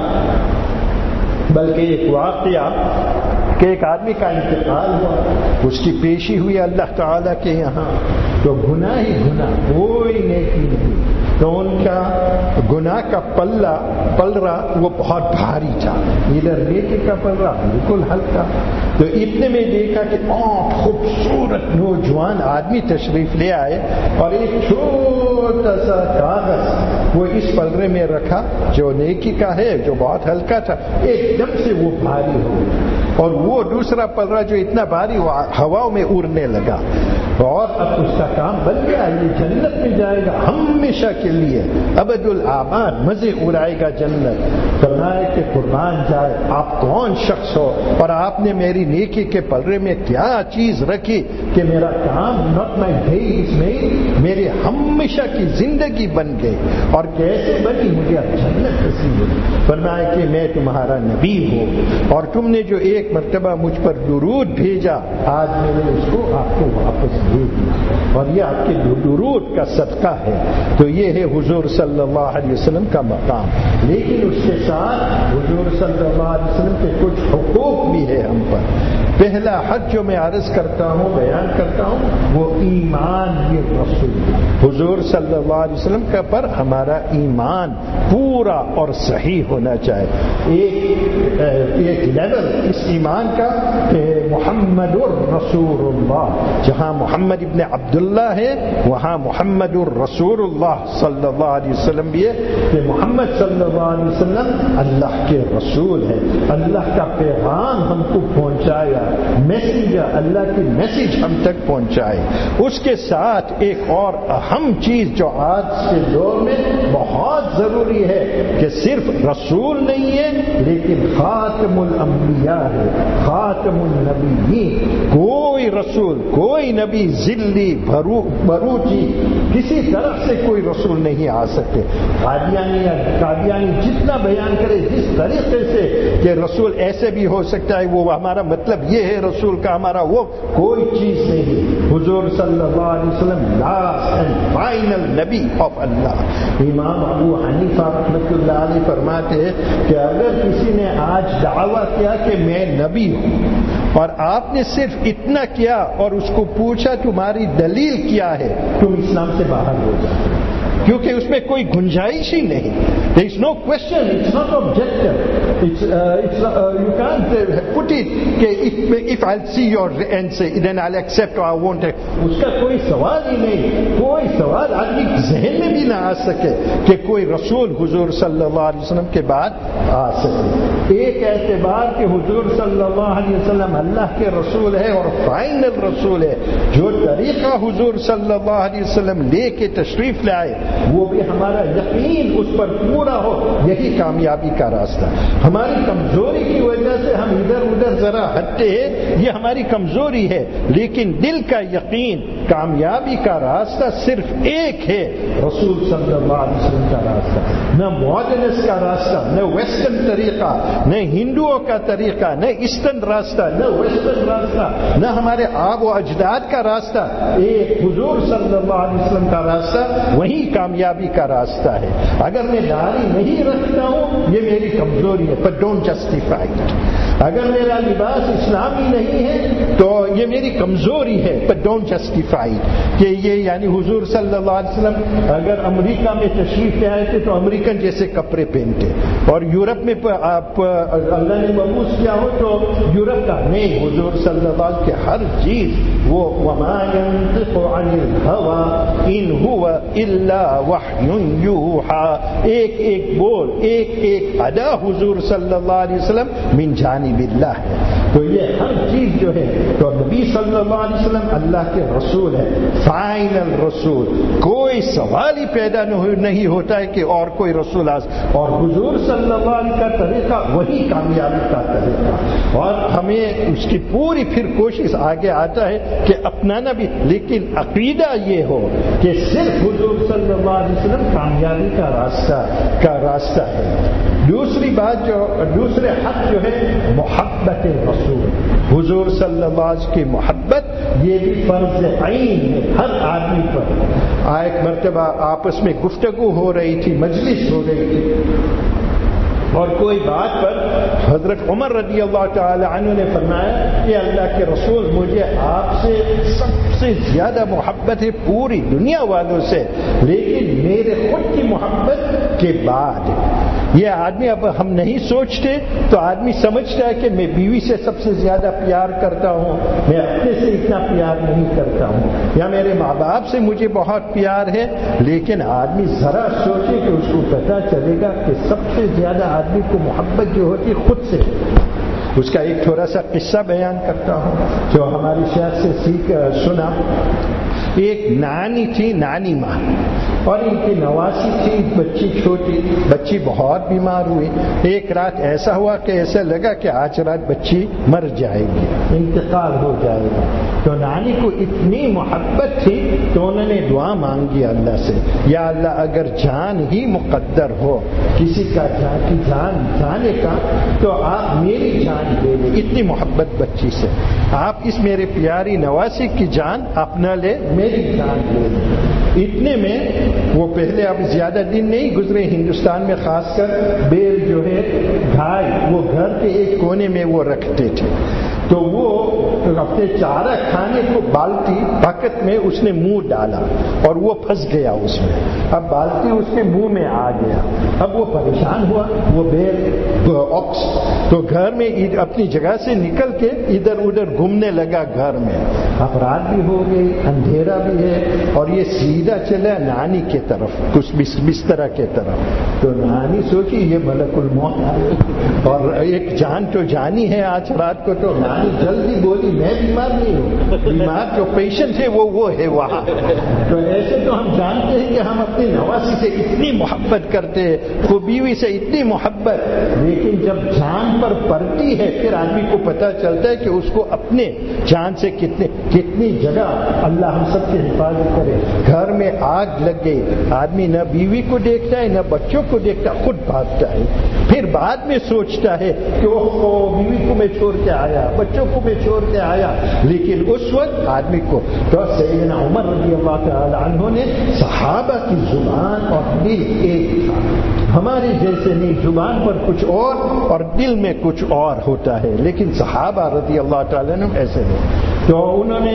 بلکہ ایک واقعہ کہ ایک آدمی کا انتقال ہوا, اس کی پیشی ہوئی اللہ تعالیٰ کے یہاں, تو گناہ ہی گناہ, کوئی نیکی نہیں. تو ان کا گناہ کا پلڑا وہ بہت بھاری تھا, ادھر نیکی کا پلڑا بالکل ہلکا. تو اتنے میں دیکھا کہ خوبصورت نوجوان آدمی تشریف لے آئے اور ایک چھوٹا سا کاغذ وہ اس پلڑے میں رکھا جو نیکی کا ہے, جو بہت ہلکا تھا, ایک دم سے وہ بھاری ہو گیا, اور وہ دوسرا پلڑا جو اتنا بھاری وہ ہوا میں اڑنے لگا, اور اب اس کا کام بن گیا, یہ جنت میں جائے گا ہمیشہ کے لیے, ابد الآباد مزے اڑائے گا جنت. فرمایا کہ قربان جائے آپ کون شخص ہو, اور آپ نے میری نیکی کے پلڑے میں کیا چیز رکھی کہ میرا کام ناٹ مائی ڈیز میں میرے ہمیشہ کی زندگی بن گئی, اور کیسے بنی, مجھے اب جنت نصیب ہوئی. فرمایا کہ میں تمہارا نبی ہوں, اور تم نے جو ایک مرتبہ مجھ پر درود بھیجا, آج میں نے اس کو آپ کو واپس بھیج دیا, اور یہ آپ کے درود کا صدقہ ہے. تو یہ ہے حضور صلی اللہ علیہ وسلم کا مقام. لیکن اس کے ساتھ حضور صلی اللہ علیہ وسلم کے کچھ حقوق بھی ہے ہم پر. پہلا حق جو میں عرض کرتا ہوں, بیان کرتا ہوں, وہ ایمان بالرسول. حضور صلی اللہ علیہ وسلم کا پر ہمارا ایمان پورا اور صحیح ہونا چاہیے. ایک لیول اس ایمان کا کہ محمد الرسول اللہ, جہاں محمد ابن عبداللہ ہے وہاں محمد الرسول اللہ صلی اللہ علیہ وسلم بھی ہے, کہ محمد صلی اللہ علیہ وسلم اللہ کے رسول ہے, اللہ کا پیغام ہم کو پہنچایا, میسنجر, اللہ کی میسج ہم تک پہنچائے. اس کے ساتھ ایک اور اہم چیز جو آج کے دور میں بہت ضروری ہے, کہ صرف رسول نہیں ہے لیکن خاتم الانبیاء ہے, خاتم النبیین. کوئی رسول, کوئی نبی ذلی بروچی کسی طرف سے کوئی رسول نہیں آ سکتے. قادیانی جتنا بیان کرے جس طریقے سے کہ رسول ایسے بھی ہو سکتا ہے, وہ ہمارا مطلب یہ ہے رسول کا ہمارا, وہ کوئی چیز نہیں. حضور صلی اللہ علیہ وسلم لاسٹ اینڈ فائنل نبی آف اللہ. امام ابو حنیفہ رحمۃ اللہ علیہ فرماتے ہیں کہ اگر کسی نے آج دعویٰ کیا کہ میں نبی ہوں, اور آپ نے صرف اتنا کیا اور اس کو پوچھا تمہاری دلیل کیا ہے, تم اسلام سے باہر ہو جاؤ, کیونکہ اس میں کوئی گنجائش ہی نہیں. There is no question, it's not objective. You can't put it if I'll see your answer then I'll accept or I won't. اس کا کوئی سوال ہی نہیں, کوئی سوال آدمی ذہن میں بھی نہ آ سکے کہ کوئی رسول حضور صلی اللہ علیہ وسلم کے بعد آ سکے. ایک اعتبار کہ حضور صلی اللہ علیہ وسلم اللہ کے رسول ہے اور فائنل رسول ہے, جو طریقہ حضور صلی اللہ علیہ وسلم لے کے تشریف لائے وہ بھی ہمارا یقین اس پر پورا ہو, یہی کامیابی کا راستہ. ہماری کمزوری کی وجہ سے ہم ادھر ادھر ذرا ہٹتے ہیں, یہ ہماری کمزوری ہے, لیکن دل کا یقین, کامیابی کا راستہ صرف ایک ہے, رسول صلی اللہ علیہ وسلم کا راستہ. نہ ماڈرنس کا راستہ, نہ ویسٹرن طریقہ, نہ ہندوؤں کا طریقہ, نہ ایسٹرن راستہ, نہ ویسٹرن راستہ, نہ ہمارے آب و اجداد کا راستہ. ایک حضور صلی اللہ علیہ وسلم کا راستہ, وہی کامیابی کا راستہ ہے. اگر میں داڑھی نہیں رکھتا ہوں یہ میری کمزوری ہے, but don't justify it. اگر میرا لباس اسلامی نہیں ہے تو یہ میری کمزوری ہے، but don't justify کہ یہ یعنی حضور صلی اللہ علیہ وسلم اگر امریکہ میں تشریف لے آئے تھے تو امریکن جیسے کپڑے پہنتے، اور یورپ میں آپ اللہ نے مبعوث کیا ہو تو یورپ کا نہیں، حضور صلی اللہ علیہ وسلم کے ہر چیز وہ وما ينطق عن الهوى ان هو الا وحی یوحى، ایک ایک بول ایک ایک ادا حضور صلی اللہ علیہ وسلم من جانب اللہ ہے. تو یہ ہر چیز جو ہے تو نبی صلی اللہ علیہ وسلم اللہ کے رسول ہے، فائنل رسول، کوئی سوال ہی پیدا نہیں ہوتا ہے کہ اور کوئی رسول اور حضور صلی اللہ علیہ کا طریقہ وہی کامیابی کا طریقہ، اور ہمیں اس کی پوری پھر کوشش آگے آتا ہے کہ اپنانا بھی، لیکن عقیدہ یہ ہو کہ صرف حضور صلی اللہ علیہ وسلم کامیابی کا راستہ ہے. دوسری بات دوسرے حق جو ہے محبت رسول، حضور صلی اللہ علیہ وسلم کی محبت یہ بھی فرض عین ہے ہر آدمی پر. ایک مرتبہ آپس میں گفتگو ہو رہی تھی، مجلس ہو رہی تھی، اور کوئی بات پر حضرت عمر رضی اللہ تعالی عنہ نے فرمایا کہ اللہ کے رسول مجھے آپ سے سب سے زیادہ محبت ہے پوری دنیا والوں سے، لیکن میرے خود کی محبت کے بعد یہ آدمی، اب ہم نہیں سوچتے تو آدمی سمجھتا ہے کہ میں بیوی سے سب سے زیادہ پیار کرتا ہوں، میں اپنے سے اتنا پیار نہیں کرتا ہوں، یا میرے ماں باپ سے مجھے بہت پیار ہے. لیکن آدمی ذرا سوچے کہ اس کو پتہ چلے گا کہ سب سے زیادہ آدمی کو محبت جو ہوتی خود سے. اس کا ایک تھوڑا سا قصہ بیان کرتا ہوں جو ہماری شیخ سے سنا. ایک نانی تھی، نانی ماں، اور ان کی نواسی تھی، بچی چھوٹی، بچی بہت بیمار ہوئی. ایک رات ایسا ہوا کہ ایسا لگا کہ آج رات بچی مر جائے گی، انتقال ہو جائے گا. تو نانی کو اتنی محبت تھی تو انہوں نے دعا مانگی اللہ سے، یا اللہ اگر جان ہی مقدر ہو کسی کا جان جانے کا تو آپ میری جان لے لیں. اتنی محبت بچی سے، آپ اس میرے پیاری نواسی کی جان اپنا لے، میری جان لے لیں. اتنے میں وہ پہلے اب زیادہ دن نہیں گزرے، ہندوستان میں خاص کر بیل جو ہے گائے وہ گھر کے ایک کونے میں وہ رکھتے تھے. تو وہ اپنے چارہ کھانے کو بالٹی بکٹ میں اس نے منہ ڈالا اور وہ پھنس گیا اس میں. اب بالٹی اس کے منہ میں آ گیا. اب وہ پریشان ہوا، وہ بیل آکس تو گھر میں اپنی جگہ سے نکل کے ادھر ادھر گھومنے لگا گھر میں. اب رات بھی ہو گئی، اندھیرا بھی ہے، اور یہ سیدھا چلا نانی کے طرف، کچھ بستر کے طرف. تو نانی سوچی یہ ملک الموت ہے اور ایک جان تو جانی ہے آج رات کو. تو نانی جلدی بولی میں بیمار نہیں ہوں، بیمار جو پیشنٹ ہے وہ ہے وہاں. تو ایسے تو ہم جانتے ہیں کہ ہم اپنی نواسی سے اتنی محبت کرتے ہیں، وہ بیوی سے اتنی محبت، لیکن جب جان پر پڑتی ہے پھر آدمی کو پتہ چلتا ہے کہ اس کو اپنے جان سے کتنی جگہ اللہ ہم سب کی حفاظت کرے. گھر میں آگ لگ گئی، آدمی نہ بیوی کو دیکھتا ہے نہ بچوں کو دیکھتا، خود بھاگتا ہے. پھر بعد میں سوچتا ہے کہ بیوی کو میں چھوڑ کے آیا، بچوں کو میں چھوڑ کے آیا. لیکن اس وقت آدمی کو تو سیدنا عمر رضی اللہ تعالی عنہ نے، صحابہ کی زبان اور دل ایک تھا، ہمارے جیسے نہیں، زبان پر کچھ اور دل میں کچھ اور ہوتا ہے، لیکن صحابہ رضی اللہ تعالی عنہ ایسے نہیں. تو انہوں نے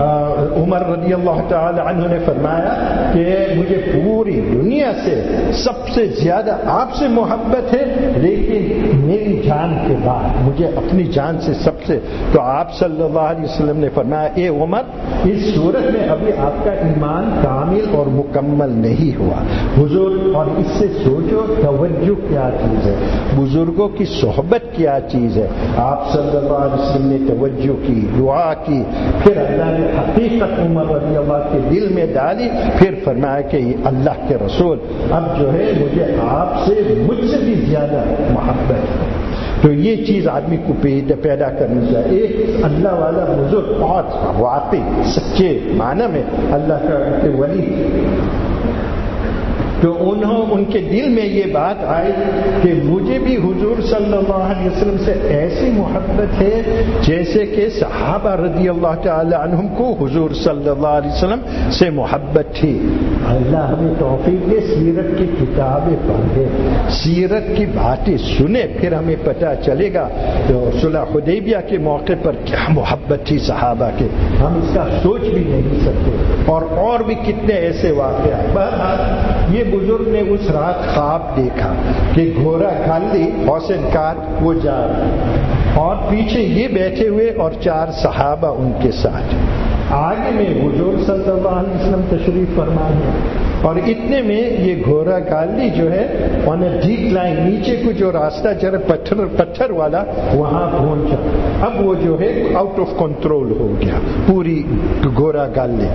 عمر رضی اللہ تعالی عنہ نے فرمایا کہ مجھے پوری دنیا سے سب سے زیادہ آپ سے محبت ہے، لیکن میری جان کے بعد مجھے اپنی جان سے سب سے. تو آپ صلی اللہ علیہ وسلم نے فرمایا اے عمر، اس صورت میں ابھی آپ کا ایمان کامل اور مکمل نہیں ہوا. حضور اور اس سے سوچو توجہ کیا چیز ہے، بزرگوں کی صحبت کیا چیز ہے. آپ صلی اللہ علیہ وسلم نے توجہ کی، دعا کی، پھر اللہ نے حقیقت عمر رضی اللہ کے دل میں ڈالی. پھر فرمایا کہ اللہ کے رسول اب جو ہے مجھے آپ سے مجھ سے بھی زیادہ محبت ہے. تو یہ چیز آدمی کو پیدا کرنی چاہیے. ایک اللہ والا بزرگ بہت واقعی سچے معنی میں اللہ کا ولی تو ان کے دل میں یہ بات آئی کہ مجھے بھی حضور صلی اللہ علیہ وسلم سے ایسی محبت ہے جیسے کہ صحابہ رضی اللہ تعالی عنہم کو حضور صلی اللہ علیہ وسلم سے محبت تھی. اللہ ہمیں توفیق دے سیرت کی کتابیں پڑھے, سیرت کی باتیں سنے, پھر ہمیں پتہ چلے گا تو صلح حدیبیہ کے موقع پر کیا محبت تھی صحابہ کے, ہم اس کا سوچ بھی نہیں سکتے. اور بھی کتنے ایسے واقعات. بہرحال یہ بزرگ نے اس رات خواب دیکھا کہ گھوڑا کھالی حسین کاٹ وہ جا رہا اور پیچھے یہ بیٹھے ہوئے اور 4 صحابہ ان کے ساتھ. آگے میں حضور صلی اللہ علیہ وسلم تشریف فرما ہے اور اتنے میں یہ گھوڑا گالی جو ہے آن اے ڈیپ لائن, نیچے کو جو راستہ جرا پتھر والا وہاں پہنچا. اب وہ جو ہے آؤٹ آف کنٹرول ہو گیا پوری گھوڑا گالی.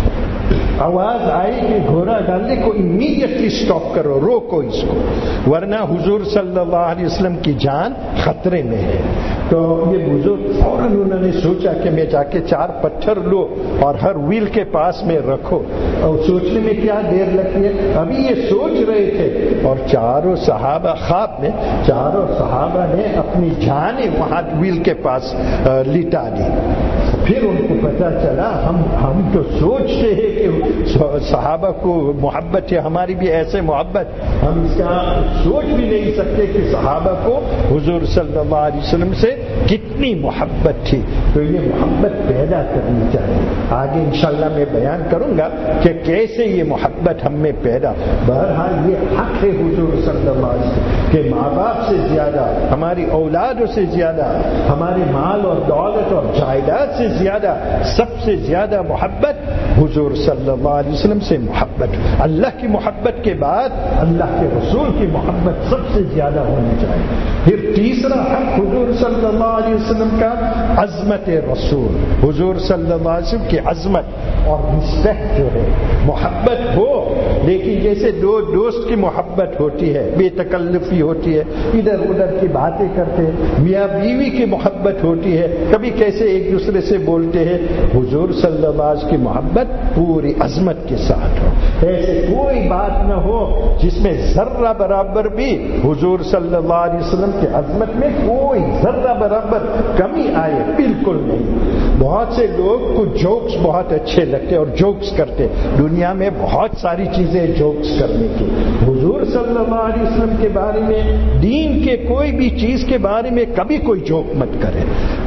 آواز آئی کہ گھوڑا گالی کو امیڈیٹلی سٹاپ کرو, روکو اس کو, ورنہ حضور صلی اللہ علیہ وسلم کی جان خطرے میں ہے. تو یہ بزرگ فوراً انہوں نے سوچا کہ میں جا کے 4 پتھر لو اور ہر ویل کے پاس میں رکھو. اور سوچنے میں کیا دیر لگتی ہے, ابھی یہ سوچ رہے تھے اور 4 صحابہ خواب میں 4 صحابہ نے اپنی جانیں وہاں ویل کے پاس لٹا دی. پھر ان کو پتہ چلا ہم تو سوچتے ہیں کہ صحابہ کو محبت ہے, ہماری بھی ایسے محبت, ہم اس کا سوچ بھی نہیں سکتے کہ صحابہ کو حضور صلی اللہ علیہ وسلم سے کتنی محبت تھی. تو یہ محبت پیدا کرنی چاہیے. آگے انشاءاللہ میں بیان کروں گا کہ کیسے یہ محبت ہم میں پیدا. بہرحال یہ حق ہے حضور صلی اللہ علیہ وسلم کہ ماں باپ سے زیادہ, ہماری اولادوں سے زیادہ, ہمارے مال اور دولت اور جائیداد سے زیادہ, سب سے زیادہ محبت حضور صلی اللہ علیہ وسلم سے محبت. اللہ کی محبت کے بعد اللہ کے رسول کی محبت سب سے زیادہ ہونی چاہیے. پھر تیسرا حق حضور صلی اللہ علیہ وسلم کا عظمت رسول, حضور صلی اللہ علیہ وسلم کی عظمت اور رسپیکٹ جو ہے. محبت ہو لیکن جیسے 2 دوست کی محبت ہوتی ہے, بے تکلفی ہوتی ہے, ادھر ادھر کی باتیں کرتے ہیں. میاں بیوی کی محبت ہوتی ہے, کبھی کیسے ایک دوسرے سے بولتے ہیں. حضور صلی اللہ علیہ وسلم کی محبت پوری عظمت کے ساتھ ہو. ایسے کوئی بات نہ ہو جس میں ذرہ برابر بھی حضور صلی اللہ علیہ وسلم کی عظمت میں کوئی ذرہ برابر کمی آئے, بالکل نہیں. بہت سے لوگ کو جوکس بہت اچھے لگتے اور جوکس کرتے. دنیا میں بہت ساری چیزیں جوکس کرنے کی. حضور صلی اللہ علیہ وسلم کے بارے میں, دین کے کوئی بھی چیز کے بارے میں کبھی کوئی جوک مت کرے.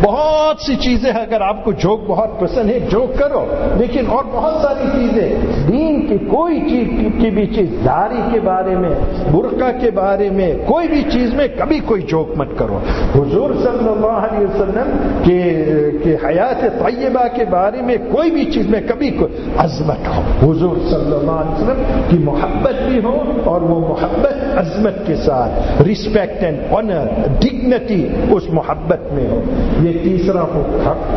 بہت سی چیزیں اگر آپ کو جوک بہت پسند ہے جوک کرو, لیکن اور بہت ساری چیزیں دین کی کوئی چیز کی بھی چیز, داڑھی کے بارے میں, برقع کے بارے میں, کوئی بھی چیز میں کبھی کوئی جوک مت کرو. حضور صلی اللہ علیہ وسلم کے حیات طیبہ کے بارے میں کوئی بھی چیز میں کبھی کوئی عظمت ہو. حضور صلی اللہ علیہ وسلم کی محبت بھی ہو اور وہ محبت عظمت کے ساتھ, ریسپیکٹ اینڈ آنر, ڈگنیٹی اس محبت میں ہو. یہ تیسرا حق.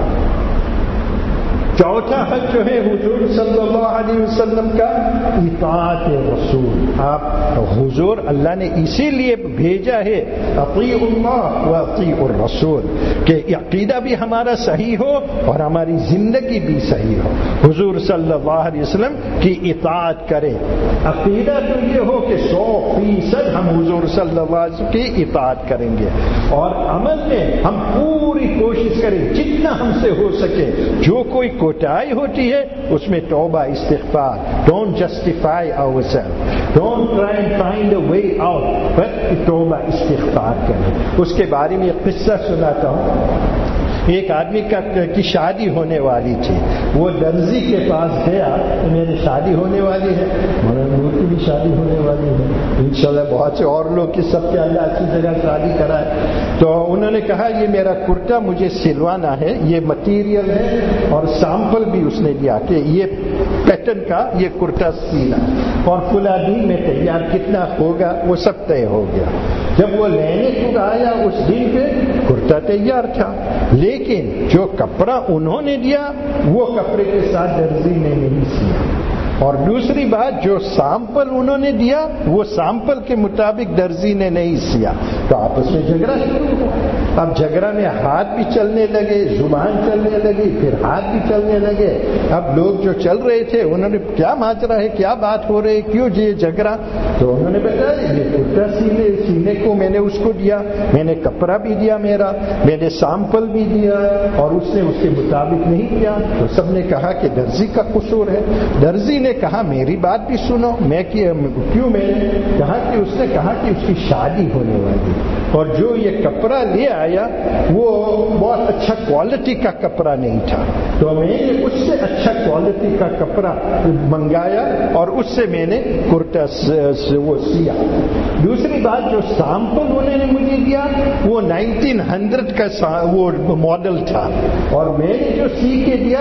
چوتھا حق جو ہے حضور صلی اللہ علیہ وسلم کا اطاعت رسول. آپ حضور اللہ نے اسی لیے بھیجا ہے اطیعوا اللہ و اطیعوا الرسول, کہ عقیدہ بھی ہمارا صحیح ہو اور ہماری زندگی بھی صحیح ہو. حضور صلی اللہ علیہ وسلم کی اطاعت کریں. عقیدہ تو یہ ہو کہ 100% ہم حضور صلی اللہ علیہ وسلم کی اطاعت کریں گے, اور عمل میں ہم پوری کوشش کریں جتنا ہم سے ہو سکے. جو کوئی کوتاہی ہوتی ہے اس میں توبہ استغفار. Don't justify our self, don't try and find a way out, but توبہ استغفار کریں. اس کے بارے میں ایک قصہ سناتا ہوں. ایک آدمی کی شادی ہونے والی تھی. وہ درزی کے پاس گیا, میری شادی ہونے والی ہے, مولانا نور کی بھی شادی ہونے والی ہے, انشاءاللہ بہت سے اور لوگ کی سب کے اللہ اچھی جگہ شادی کرائے. تو انہوں نے کہا یہ میرا کرتا مجھے سلوانا ہے, یہ مٹیریل ہے, اور سیمپل بھی اس نے دیا کہ یہ پیٹرن کا یہ کرتا سینا, اور فلاں دن میں تیار کتنا ہوگا وہ سب طے ہو گیا. جب وہ لینے خود آیا اس دن پہ کرتا تیار تھا, لیکن جو کپڑا انہوں نے دیا وہ کپڑے کے ساتھ درزی نے نہیں سیا. اور دوسری بات, جو سیمپل انہوں نے دیا وہ سیمپل کے مطابق درزی نے نہیں سیا. تو آپس میں جھگڑا شروع ہوا. اب جھگڑا میں ہاتھ بھی چلنے لگے، زبان چلنے لگی، پھر ہاتھ بھی چلنے لگے. اب لوگ جو چل رہے تھے انہوں نے کیا ماجرا ہے، کیا بات ہو رہی، کیوں یہ جھگڑا؟ تو انہوں نے بتایا یہ کرتا سینے کو میں نے اس کو دیا، میں نے کپڑا بھی دیا، میں نے سیمپل بھی دیا، اور اس نے اس کے مطابق نہیں کیا. تو سب نے کہا کہ درزی کا قصور ہے. درزی نے کہا میری بات بھی سنو، میں نے کہا کہ اس نے کہا کہ اس کی شادی ہونے والی، اور جو یہ کپڑا لے آیا وہ بہت اچھا کوالٹی کا کپڑا نہیں تھا، تو میں نے اس سے اچھا کوالٹی کا کپڑا منگایا اور اس سے میں نے کرتا وہ سیا. دوسری بات، جو سیمپل انہوں نے مجھے دیا وہ 1900 کا وہ ماڈل تھا، اور میں نے جو سی کے دیا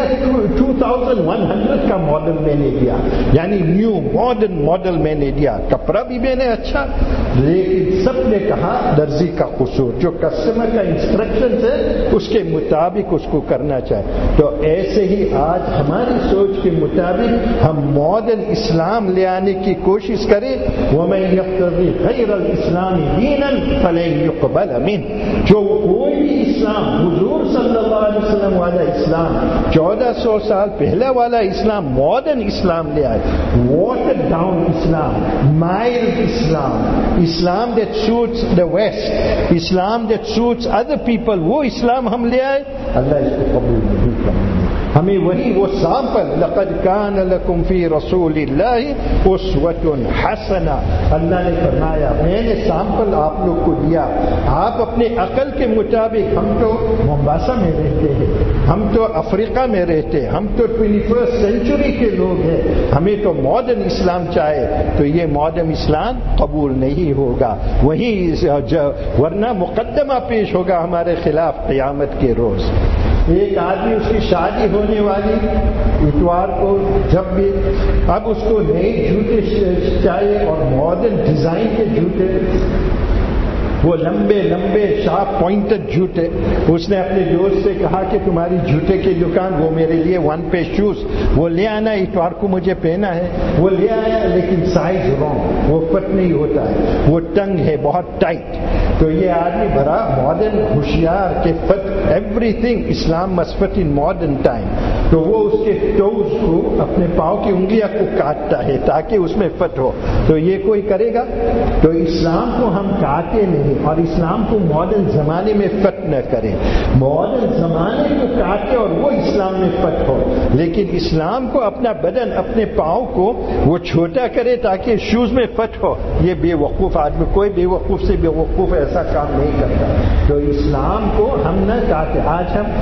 2100 کا ماڈل میں نے دیا، یعنی نیو ماڈرن ماڈل میں نے دیا. کپڑا بھی میں نے اچھا، لیکن سب نے کہا درزی کا قصور، جو کسٹمر کا انسٹرکشن ہے اس کے مطابق اس کو کرنا چاہے. تو ایسے ہی آج ہماری سوچ کے مطابق ہم ماڈرن اسلام لے آنے کی کوشش کریں. وَمَن يَبْتَغِ غَيْرَ الْإِسْلَامِ دِينًا فَلَن يُقْبَلَ مِنْهُ، جو کوئی بھی اسلام، حضور صلی اللہ علیہ وسلم والا اسلام، 1400 سال پہلا والا اسلام، ماڈرن اسلام لے آئے، water down Islam, mild Islam that suits the West, Islam that suits other people، وہ اسلام ہم لے آئے، اللہ اس کو قبول نہیں کریں. ہمیں وہی وہ سیمپل، لقد کان لکم فی رسول اللہ اسوۃ حسنہ، اللہ نے فرمایا میں نے سیمپل آپ لوگ کو دیا. آپ اپنے عقل کے مطابق، ہم تو مومباسا میں رہتے ہیں، ہم تو افریقہ میں رہتے ہیں، ہم تو 21st سینچری کے لوگ ہیں، ہمیں تو ماڈرن اسلام چاہے، تو یہ ماڈرن اسلام قبول نہیں ہوگا، وہی ورنہ مقدمہ پیش ہوگا ہمارے خلاف قیامت کے روز. ایک آدمی، اس کی شادی ہونے والی اتوار کو، جب بھی اب اس کو نئے جوتے چاہیے اور ماڈرن ڈیزائن کے جوتے، وہ لمبے لمبے شارپ پوائنٹڈ جوتے. اس نے اپنے دوست سے کہا کہ تمہاری جوتے کی دکان، وہ میرے لیے 1 پیس شوز وہ لے آنا، اتوار کو مجھے پہنا ہے. وہ لے آیا لیکن سائز رانگ، وہ فٹ نہیں ہوتا ہے، وہ ٹنگ ہے بہت ٹائٹ. تو یہ آدمی بڑا ماڈرن ہوشیار کہ fit everything Islam must fit in modern time. تو وہ اس کے ٹوز کو، اپنے پاؤں کی انگلیاں کو کاٹتا ہے تاکہ اس میں فٹ ہو. تو یہ کوئی کرے گا؟ تو اسلام کو ہم کاٹے نہیں، اور اسلام کو ماڈرن زمانے میں فٹ نہ کرے. ماڈرن زمانے کو کاٹے اور وہ اسلام میں فٹ ہو، لیکن اسلام کو اپنا بدن، اپنے پاؤں کو وہ چھوٹا کرے تاکہ شوز میں فٹ ہو. یہ بے وقوف آدمی، کوئی بے وقوف سے بے وقوف ایسا کام نہیں کرتا. تو اسلام کو ہم نہ کاٹے. آج ہم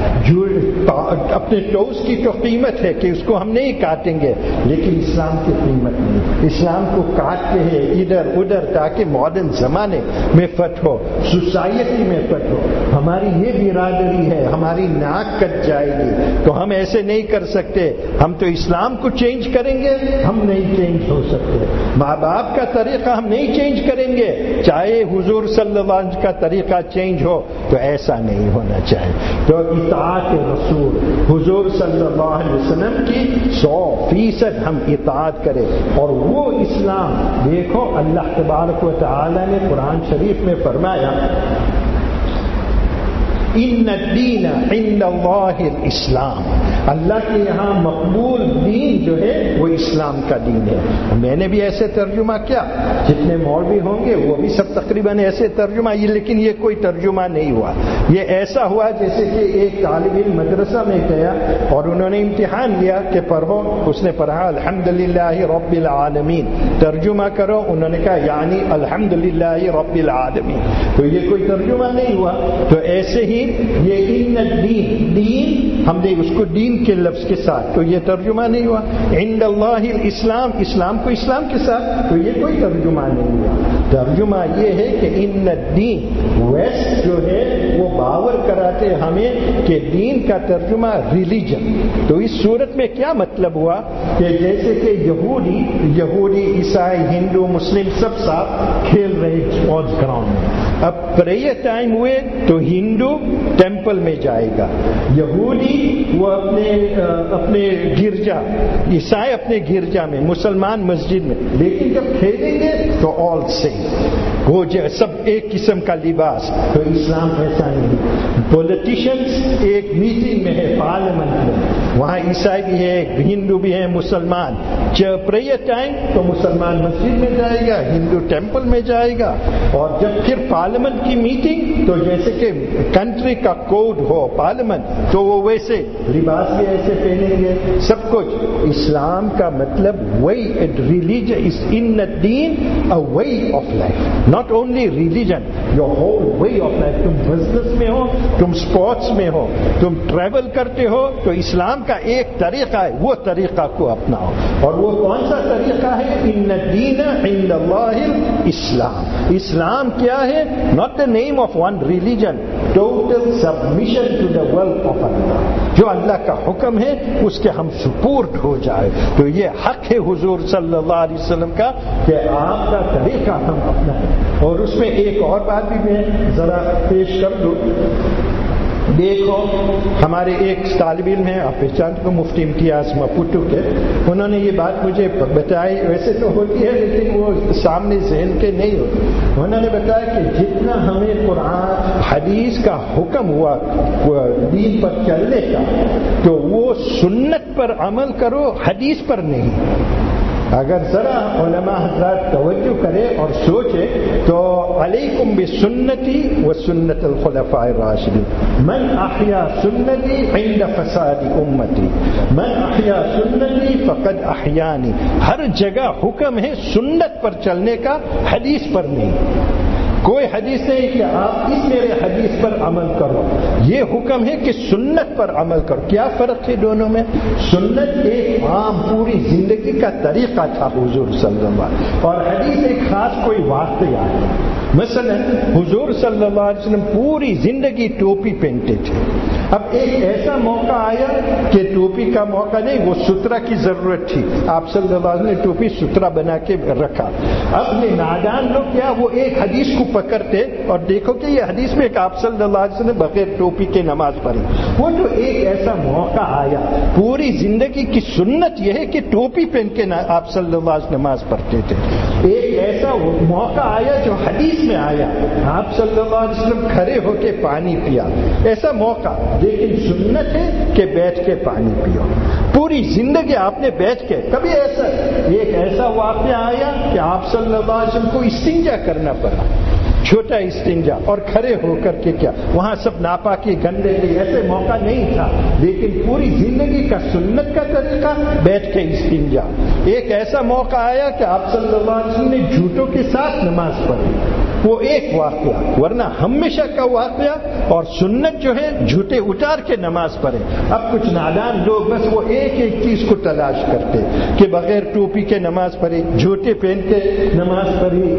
اپنے ٹوز کی تو قیمت ہے کہ اس کو ہم نہیں کاٹیں گے، لیکن اسلام کی قیمت نہیں. اسلام کو کاٹتے ہیں ادھر ادھر تاکہ ماڈرن زمانے میں فٹ ہو، سوسائٹی میں فٹ ہو. ہماری یہ برادری ہے، ہماری ناک کٹ جائے گی. تو ہم ایسے نہیں کر سکتے. ہم تو اسلام کو چینج کریں گے، ہم نہیں چینج ہو سکتے. ماں باپ کا طریقہ ہم نہیں چینج کریں گے، چاہے حضور صلی اللہ علیہ وسلم کا طریقہ چینج ہو. تو ایسا نہیں ہونا چاہیے. تو اطاعت رسول، حضور صلی اللہ علیہ وسلم کی 100% ہم اطاعت کریں. اور وہ اسلام دیکھو، اللہ تبارک و تعالی نے قرآن شریف میں فرمایا ان الدین عند اللہ الاسلام، اللہ کے یہاں مقبول دین جو ہے وہ اسلام کا دین ہے. میں نے بھی ایسے ترجمہ کیا، جتنے مولوی ہوں گے وہ بھی سب تقریباً ایسے ترجمہ، لیکن یہ کوئی ترجمہ نہیں ہوا. یہ ایسا ہوا جیسے کہ ایک طالب علم مدرسہ میں گیا اور انہوں نے امتحان لیا کہ پڑھو. اس نے پڑھا الحمدللہ رب العالمین، ترجمہ کرو. انہوں نے کہا یعنی الحمدللہ رب العالمین. تو یہ کوئی ترجمہ نہیں ہوا. تو ایسے ہی یہ ان الدین، دین ہم نے اس کو دین کے لفظ کے ساتھ، تو یہ ترجمہ نہیں ہوا. عند اللہ الاسلام، اسلام کو اسلام کے ساتھ، تو یہ کوئی ترجمہ نہیں ہوا. ترجمہ یہ ہے کہ ان الدین، ویسٹ جو ہے وہ باور کراتے ہمیں کہ دین کا ترجمہ ریلیجن. تو اس صورت میں کیا مطلب ہوا کہ جیسے کہ یہودی عیسائی ہندو مسلم سب ساتھ کھیل رہے اسپورٹس گراؤنڈ میں. اب پریئر ٹائم ہوئے تو ہندو ٹیمپل میں جائے گا، یہودی وہ اپنے گرجا، عیسائی اپنے گرجا میں، مسلمان مسجد میں. لیکن جب کھیلیں گے تو آل سیم. ہو جائے سب ایک قسم کا لباس، تو اسلام ایسا نہیں۔ پولیٹیشینس ایک میٹنگ میں ہے پارلیمنٹ میں، وہاں عیسائی بھی ہے، ہندو بھی ہے، مسلمان، جب پریئر ٹائم تو مسلمان مسجد میں جائے گا، ہندو ٹیمپل میں جائے گا، اور جب پھر پارلیمنٹ کی میٹنگ تو جیسے کہ کنٹری کا کوڈ ہو پارلیمنٹ تو وہ ویسے لباس بھی ایسے پہنیں گے، سب کچھ۔ اسلام کا مطلب وہی religion is in Uddin a way of life, not only religion, your whole way of life. تم بزنس میں ہو، تم سپورٹس میں ہو، تم ٹریول کرتے ہو تو اسلام کا ایک طریقہ ہے، وہ طریقہ کو اپناؤ۔ اور وہ کون سا طریقہ ہے؟ ان الدین عند اللہ الاسلام۔ اسلام کیا ہے؟ not the name of one religion, total submission to the will of Allah۔ جو اللہ کا حکم ہے اس کے ہم سپورٹ ہو جائے، تو یہ حق ہے حضور صلی اللہ علیہ وسلم کا کہ آپ کا طریقہ ہم اپنائیں۔ اور اس میں ایک اور بات بھی میں ذرا پیش کر دوں۔ دیکھو ہمارے ایک طالب علم ہیں، آپ پہچان کو مفتی امتیاز مپوٹو کے، انہوں نے یہ بات مجھے بتائی، ویسے تو ہوتی ہے لیکن وہ سامنے ذہن کے نہیں ہوتی۔ انہوں نے بتایا کہ جتنا ہمیں قرآن حدیث کا حکم ہوا دین پر چلنے کا، تو وہ سنت پر عمل کرو، حدیث پر نہیں۔ اگر ذرا علماء حضرات توجہ کرے اور سوچے تو علیکم بسنتی و سنت الخلفاء الراشدین، من احیا سنتی عند فساد امتی، من احیا سنتی فقد احیانی۔ ہر جگہ حکم ہے سنت پر چلنے کا، حدیث پر نہیں۔ کوئی حدیث نہیں کہ آپ اس میرے حدیث پر عمل کرو، یہ حکم ہے کہ سنت پر عمل کرو۔ کیا فرق ہے دونوں میں؟ سنت ایک عام پوری زندگی کا طریقہ تھا حضور صلی اللہ علیہ وسلم، اور حدیث ایک خاص کوئی واقعہ ہے۔ مثلا حضور صلی اللہ علیہ وسلم پوری زندگی ٹوپی پہنتے تھے، اب ایک ایسا موقع آیا کہ ٹوپی کا موقع نہیں، وہ سترہ کی ضرورت تھی، آپ صلی اللہ علیہ وسلم نے ٹوپی سترہ بنا کے رکھا۔ اب یہ نادان لوگ کیا وہ ایک حدیث کو پکڑتے اور دیکھو کہ یہ حدیث میں کہ آپ صلی اللہ علیہ وسلم بغیر ٹوپی کے نماز پڑھی، وہ تو ایک ایسا موقع آیا۔ پوری زندگی کی سنت یہ ہے کہ ٹوپی پہن کے آپ صلی اللہ علیہ وسلم نماز پڑھتے تھے۔ ایک ایسا موقع آیا جو حدیث میں آیا، آپ صلی اللہ علیہ وسلم کھڑے ہو کے پانی پیا، ایسا موقع، لیکن سنت ہے کہ بیٹھ کے پانی پیو۔ پوری زندگی آپ نے بیٹھ کے، کبھی ایسا ایک ایسا واقعہ آیا کہ آپ صلی اللہ علیہ وسلم کو استنجا کرنا پڑا، چھوٹا استنجا، اور کھڑے ہو کر کے کیا، وہاں سب ناپاکی گندے تھے، ایسے موقع نہیں تھا، لیکن پوری زندگی کا سنت کا طریقہ بیٹھ کے استنجا۔ ایک ایسا موقع آیا کہ آپ صلی اللہ علیہ وسلم نے جوتوں کے ساتھ نماز پڑھی، وہ ایک واقعہ، ورنہ ہمیشہ کا واقعہ اور سنت جو ہے جوتے اتار کے نماز پڑھے۔ اب کچھ نادان لوگ بس وہ ایک ایک چیز کو تلاش کرتے کہ بغیر ٹوپی کے نماز پڑھی، جوتے پہن کے نماز پڑھی،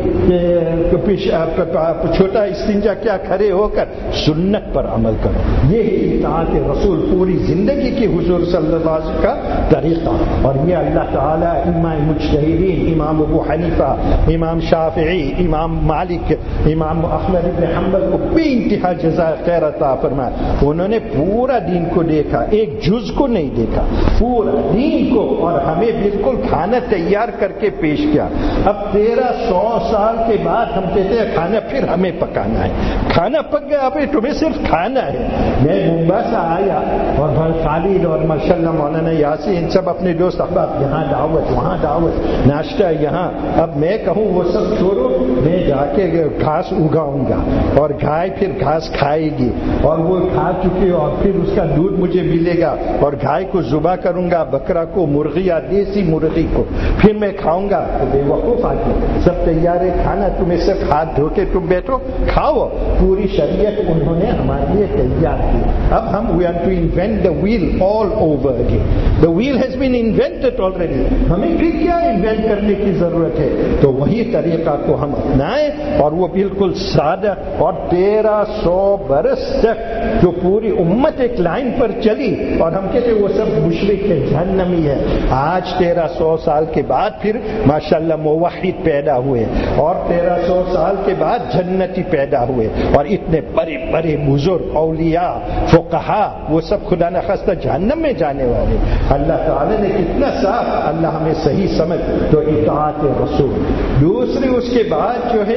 چھوٹا استنجا کیا، کھڑے ہو کر سنت پر عمل کرو۔ یہ اطاعت رسول پوری زندگی کی حضور صلی اللہ علیہ وسلم کا طریقہ، اور یہ اللہ تعالیٰ امام مجتہدین، امام ابو حنیفہ، امام شافعی، امام مالک، امام احمد بن حنبل کو بے انتہا جزائے خیر عطا فرمائے۔ انہوں نے پورا دین کو دیکھا، ایک جز کو نہیں دیکھا، پورا دین کو، اور ہمیں بالکل کھانا تیار کر کے پیش کیا۔ اب 1300 سال کے بعد ہم کہتے ہیں کھانا پھر ہمیں پکانا ہے، کھانا پک گیا، اب تمہیں صرف کھانا ہے۔ میں ممبئی سے آیا اور بھائی خالد اور ماشاءاللہ مولانا یاسین سب اپنے دوست احباب، یہاں دعوت، وہاں دعوت، ناشتہ یہاں۔ اب میں کہوں وہ سب چھوڑو، میں جا کے گھاس اگاؤں گا اور گائے پھر گھاس کھائے گی، اور وہ کھا چکی اور پھر اس کا دودھ مجھے ملے گا، اور گائے کو ذبح کروں گا، بکرا کو، مرغی یا دیسی مرغی کو، پھر میں کھاؤں گا۔ تو بے وقوف آدمی، سب تیار ہے کھانا، تمہیں صرف ہاتھ دھو کے تم بیٹھو کھاؤ۔ پوری شریعت انہوں نے ہمارے لیے تیار کی۔ اب ہم we have to invent the wheel all over again. The wheel has been invented already. ہمیں پھر کیا انوینٹ کرنے کی ضرورت ہے؟ تو وہی طریقہ کو ہم اپنائیں، اور وہ بالکل سادہ، اور 1300 برس تک جو پوری امت ایک لائن پر چلی، اور ہم کہتے وہ سب مشرک ہے، جہنمی ہے۔ آج 1300 سال کے بعد پھر ماشاءاللہ موحد پیدا ہوئے، اور 1300 سال کے بعد جنتی پیدا ہوئے، اور اتنے بڑے بڑے بزرگ اولیاء فقہا، وہ سب خدا نخواستہ جہنم میں جانے والے۔ اللہ تعالی نے کتنا صاف، اللہ ہمیں صحیح سمجھ، تو اطاعت رسول۔ دوسری اس کے بعد جو ہے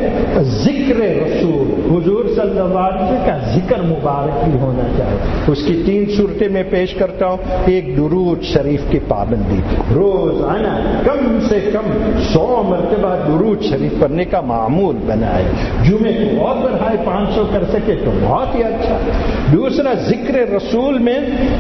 ذکر رسول، حضور صلی اللہ علیہ وسلم کا ذکر مبارک بھی ہونا چاہیے۔ اس کی 3 صورتیں میں پیش کرتا ہوں۔ ایک درود شریف کی پابندی، روزانہ کم سے کم 100 مرتبہ درود شریف پڑھنے کا معمول بنائے۔ جمعے کو اور بڑھائے، 500 کر سکے تو بہت ہی اچھا۔ دوسرا ذکر رسول میں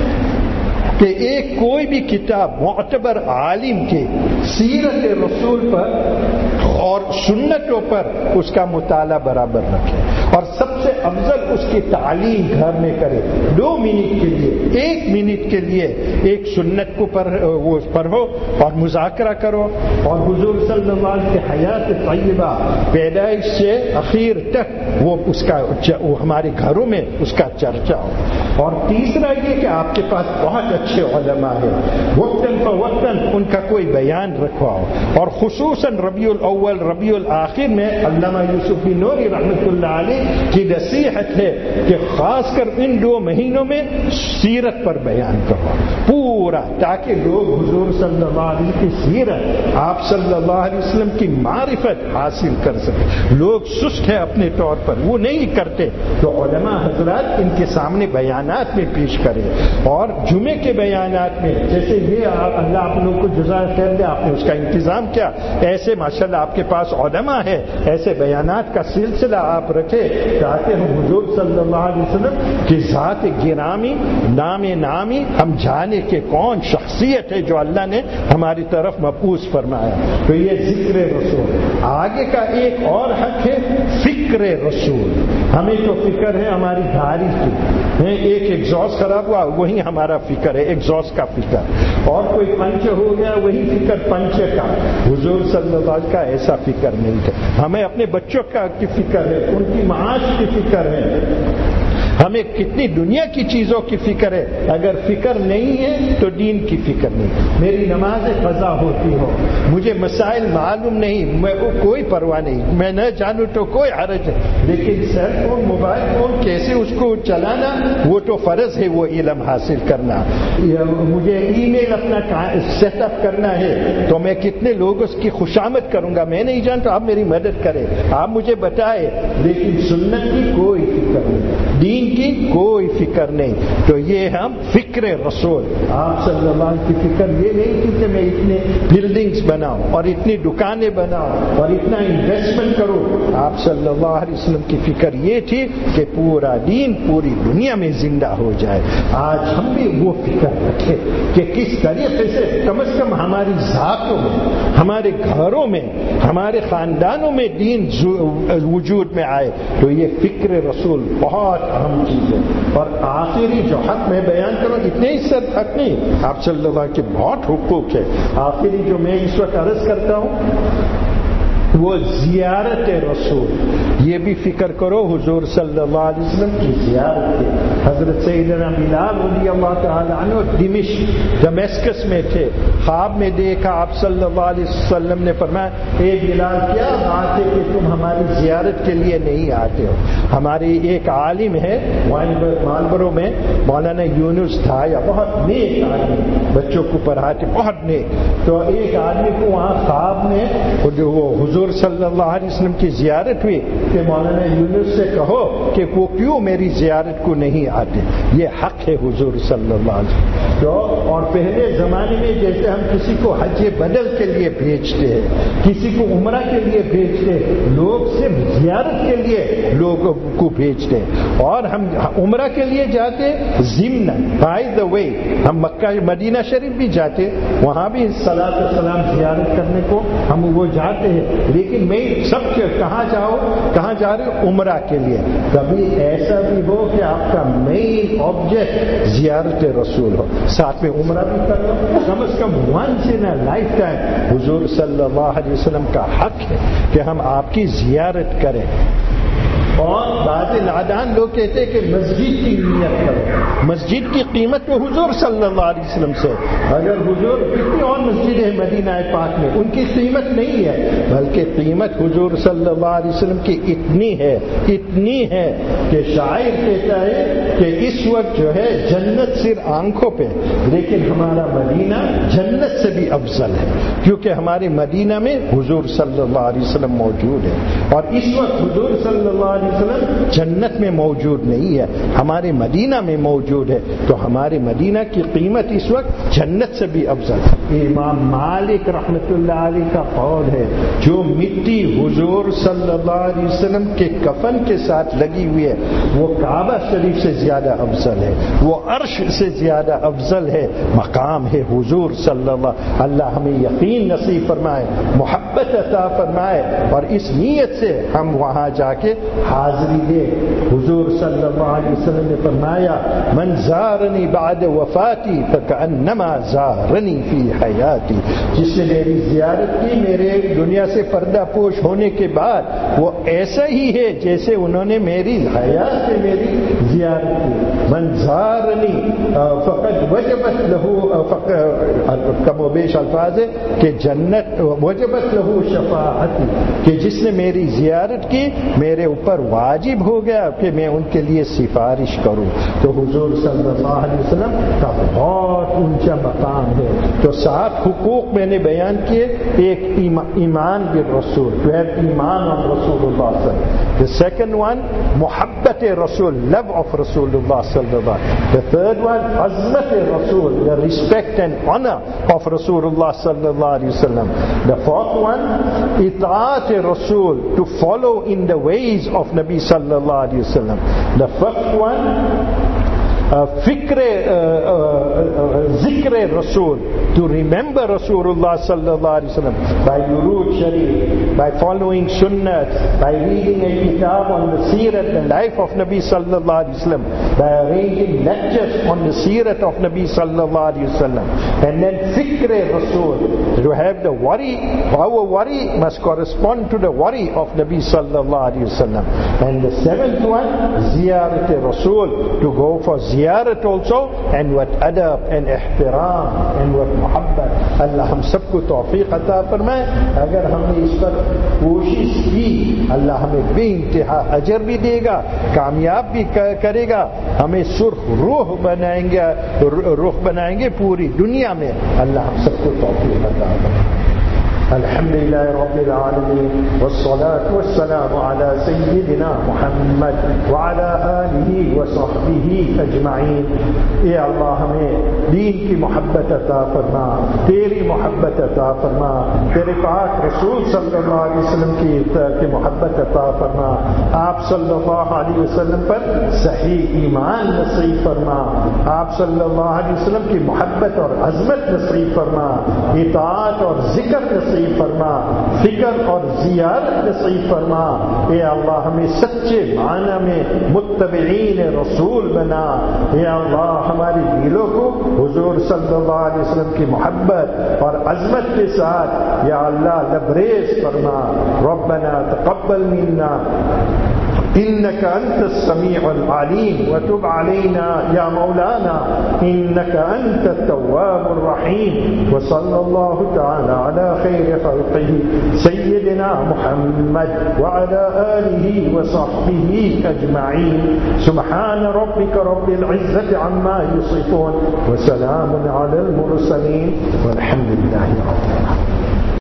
کہ ایک کوئی بھی کتاب معتبر عالم کے سیرت رسول پر اور سنتوں پر اس کا مطالعہ برابر رکھے، اور سب سے افضل اس کی تعلیم گھر میں کرے۔ 2 منٹ کے لیے، 1 منٹ کے لیے ایک سنت کو پڑھو اور مذاکرہ کرو، اور حضور صلی اللہ علیہ وسلم کی حیات طیبہ پیدائش سے اخیر تک وہ ہمارے گھروں میں اس کا چرچا ہو۔ اور تیسرا یہ کہ آپ کے پاس بہت اچھے علماء ہیں، وقتاً فوقتاً ان کا کوئی بیان رکھواؤ، اور خصوصاً ربیع الاول ربیع الاخر میں علامہ یوسف بن نوری رحمۃ اللہ علیہ کی نصیحت ہے کہ خاص کر ان 2 مہینوں میں سیرت پر بیان کرو پورا، تاکہ لوگ حضور صلی اللہ علیہ وسلم کی سیرت، آپ صلی اللہ علیہ وسلم کی معرفت حاصل کر سکیں۔ لوگ سست ہیں اپنے طور پر، وہ نہیں کرتے، تو علماء حضرات ان کے سامنے بیانات میں پیش کرے، اور جمعے کے بیانات میں جیسے یہ اللہ آپ لوگوں کو جزائے خیر دے، آپ نے اس کا انتظام کیا، ایسے ماشاءاللہ آپ کے پاس علماء ہے، ایسے بیانات کا سلسلہ آپ رکھے، تاکہ ہم حضور صلی اللہ علیہ وسلم کی ذات گرامی، نامی ہم جانے کہ کون شخصیت ہے جو اللہ نے ہماری طرف مبعوث فرمایا۔ تو یہ ذکر رسول۔ آگے کا ایک اور حق ہے فکر رسول۔ ہمیں تو فکر ہے ہماری گاڑی کی، ایک ایگزاسٹ خراب ہوا وہی ہمارا فکر ہے، ایگزاسٹ کا فکر، اور کوئی پنچر ہو گیا وہی فکر پنچر کا۔ حضور صلی اللہ علیہ وسلم کا ایسا فکر نہیں تھا۔ ہمیں اپنے بچوں کی فکر ہے، ان کی معاش کی فکر ہے، ہمیں کتنی دنیا کی چیزوں کی فکر ہے۔ اگر فکر نہیں ہے تو دین کی فکر نہیں۔ میری نماز قضا ہوتی ہو، مجھے مسائل معلوم نہیں، میں کوئی پرواہ نہیں، میں نہ جانوں تو کوئی حرج ہے، لیکن سیل فون موبائل فون کیسے اس کو چلانا وہ تو فرض ہے، وہ علم حاصل کرنا۔ مجھے ای میل اپنا سیٹ اپ کرنا ہے تو میں کتنے لوگوں کی خوشامد کروں گا، میں نہیں جانتا، آپ میری مدد کریں، آپ مجھے بتائیں، لیکن سنت کی کوئی فکر نہیں، دین کی کوئی فکر نہیں۔ تو یہ ہم فکر رسول، آپ صلی اللہ علیہ وسلم کی فکر یہ نہیں تھی کہ میں اتنے بلڈنگز بناؤں اور اتنی دکانیں بناؤں اور اتنا انویسٹمنٹ کروں۔ آپ صلی اللہ علیہ وسلم کی فکر یہ تھی کہ پورا دین پوری دنیا میں زندہ ہو جائے۔ آج ہم بھی وہ فکر رکھیں کہ کس طریقے سے کم از کم ہماری ذاتوں میں، ہمارے گھروں میں، ہمارے خاندانوں میں دین وجود میں آئے۔ تو یہ فکر رسول بہت اہم چیز ہے۔ اور آخری جو حق میں بیان کروں، اتنے ہی سب حق نہیں، آپ صلی اللہ علیہ وسلم کے بہت حقوق ہے۔ آخری جو میں اس وقت عرض کرتا ہوں وہ زیارت رسول، یہ بھی فکر کرو حضور صلی اللہ علیہ وسلم کی زیارت ہے۔ حضرت سیدنا بلال رضی اللہ تعالی عنہ دمشق میں تھے، خواب میں دیکھا آپ صلی اللہ علیہ وسلم نے فرمایا، اے بلال کیا بات ہے کہ تم ہماری زیارت کے لیے نہیں آتے ہو؟ ہماری ایک عالم ہے مالبرو میں، مولانا یونس تھا، یا بہت نیک آدمی، بچوں کو پڑھاتے بہت نیک۔ تو ایک آدمی کو وہاں خواب میں وہ حضور صلی اللہ علیہ وسلم کی زیارت ہوئی کہ مولانا یونس سے کہو کہ وہ کیوں میری زیارت کو نہیں آتے، یہ حق ہے حضور صلی اللہ علیہ وسلم۔ تو اور پہلے زمانے میں جیسے ہم کسی کو حج بدل کے لیے بھیجتے ہیں، کسی کو عمرہ کے لیے بھیجتے ہیں، لوگ صرف زیارت کے لیے لوگوں کو بھیجتے ہیں، اور ہم عمرہ کے لیے جاتے ضمن بائی دا وے، ہم مکہ مدینہ شریف بھی جاتے، وہاں بھی صلاۃ و سلام زیارت کرنے کو ہم وہ جاتے ہیں، لیکن میں سب کے کہاں جا رہے ہو؟ عمرہ کے لیے۔ کبھی ایسا بھی ہو کہ آپ کا مین آبجیکٹ زیارت رسول ہو، ساتھ میں عمرہ بھی کر لو، کم از کم once in a lifetime. حضور صلی اللہ علیہ وسلم کا حق ہے کہ ہم آپ کی زیارت کریں۔ اور بعض نادان لوگ کہتے ہیں کہ مسجد کی نیت کرو، مسجد کی قیمت تو حضور صلی اللہ علیہ وسلم سے، اگر حضور کتنی اور مسجد ہے مدینہ پاک میں، ان کی قیمت نہیں ہے، بلکہ قیمت حضور صلی اللہ علیہ وسلم کی اتنی ہے کہ شاعر کہتا ہے کہ اس وقت جو ہے جنت صرف آنکھوں پہ، لیکن ہمارا مدینہ جنت سے بھی افضل ہے، کیونکہ ہمارے مدینہ میں حضور صلی اللہ علیہ وسلم موجود ہے، اور اس وقت حضور صلی اللہ علیہ وسلم جنت میں موجود نہیں ہے، ہمارے مدینہ میں موجود ہے، تو ہمارے مدینہ کی قیمت اس وقت جنت سے بھی افضل ہے۔ امام مالک رحمۃ اللہ علیہ کا قول ہے، جو مٹی حضور صلی اللہ علیہ وسلم کے کفن کے ساتھ لگی ہوئی ہے وہ کعبہ شریف سے زیادہ افضل ہے، وہ عرش سے زیادہ افضل ہے، مقام ہے حضور صلی اللہ ہمیں یقین نصیب فرمائے، محبت عطا فرمائے، اور اس نیت سے ہم وہاں جا کے حاضری دے۔ حضور صلی اللہ علیہ وسلم نے فرمایا من زارنی بعد وفاتی فکأنما زارنی فی حیاتی، جس نے میری زیارت کی میرے دنیا سے پردہ پوش ہونے کے بعد وہ ایسا ہی ہے جیسے انہوں نے میری حیات سے میری زیارت کی۔ من زارنی فقد وجبت لہو، کم و بیش الفاظ ہے کہ جنت وجبت لہو شفاعتی، کہ جس نے میری زیارت کی میرے اوپر واجب ہو گیا کہ میں ان کے لیے سفارش کروں۔ تو حضور صلی اللہ علیہ وسلم کا بہت اونچا مقام ہے۔ تو 7 حقوق میں نے بیان کیے، ایک ایمان بالرسول، to have ایمان on رسول اللہ صلی اللہ علیہ وسلم. The second one محبت رسول، love of رسول اللہ صلی اللہ علیہ وسلم. The third one عظمت رسول، the respect and honor of رسول اللہ صلی اللہ علیہ وسلم. The fourth one اطاعت رسول، to follow in the ways of نبی صلی اللہ علیہ وسلم. The fifth one ذکر رسول، to remember Rasulullah sallallahu alaihi wasallam by Durud Sharif, by following Sunnah, by reading a kitab on the Seerat, the life of Nabi sallallahu alaihi wasallam, by arranging lectures on the Seerat of Nabi sallallahu alaihi wasallam. And then Fikr Rasul, to have the worry, our worry must correspond to the worry of Nabi sallallahu alaihi wasallam. And the seventh one Ziyarat Rasul, to go for ziyarat also, and what adab and ihtiram and what محبت. اللہ ہم سب کو توفیق عطا فرمائے. اگر ہم نے اس پر کوشش کی اللہ ہمیں بے انتہا اجر بھی دے گا، کامیاب بھی کرے گا، ہمیں سرخ روح بنائیں گے پوری دنیا میں. اللہ ہم سب کو توفیق عطا فرمائے. الحمد لله رب العالمين والصلاة والسلام على سيدنا محمد وعلى آله وصحبه أجمعين. اے اللہ ہمیں دین کی محبت عطا فرما، تیری محبت عطا فرما، تیرے پاک رسول صلی اللہ علیہ وسلم کی محبت عطا فرما. آپ صلی اللہ علیہ وسلم پر صحیح ایمان نصیب فرما، آپ صلی اللہ علیہ وسلم کی محبت اور عظمت نصیب فرما، اطاعت اور ذکر نصیب فرما، فکر اور زیارت نصیب فرما. اے اللہ ہمیں سچے معنی میں متبعین رسول بنا. اے اللہ ہماری دلوں کو حضور صلی اللہ علیہ وسلم کی محبت اور عظمت کے ساتھ یا اللہ لبریز فرما. ربنا تقبل منا إنك أنت السميع العليم وتب علينا يا مولانا إنك أنت التواب الرحيم. وصلى الله تعالى على خير خلقه سيدنا محمد وعلى آله وصحبه أجمعين. سبحان ربك رب العزة عما يصفون وسلام على المرسلين والحمد لله رب العالمين.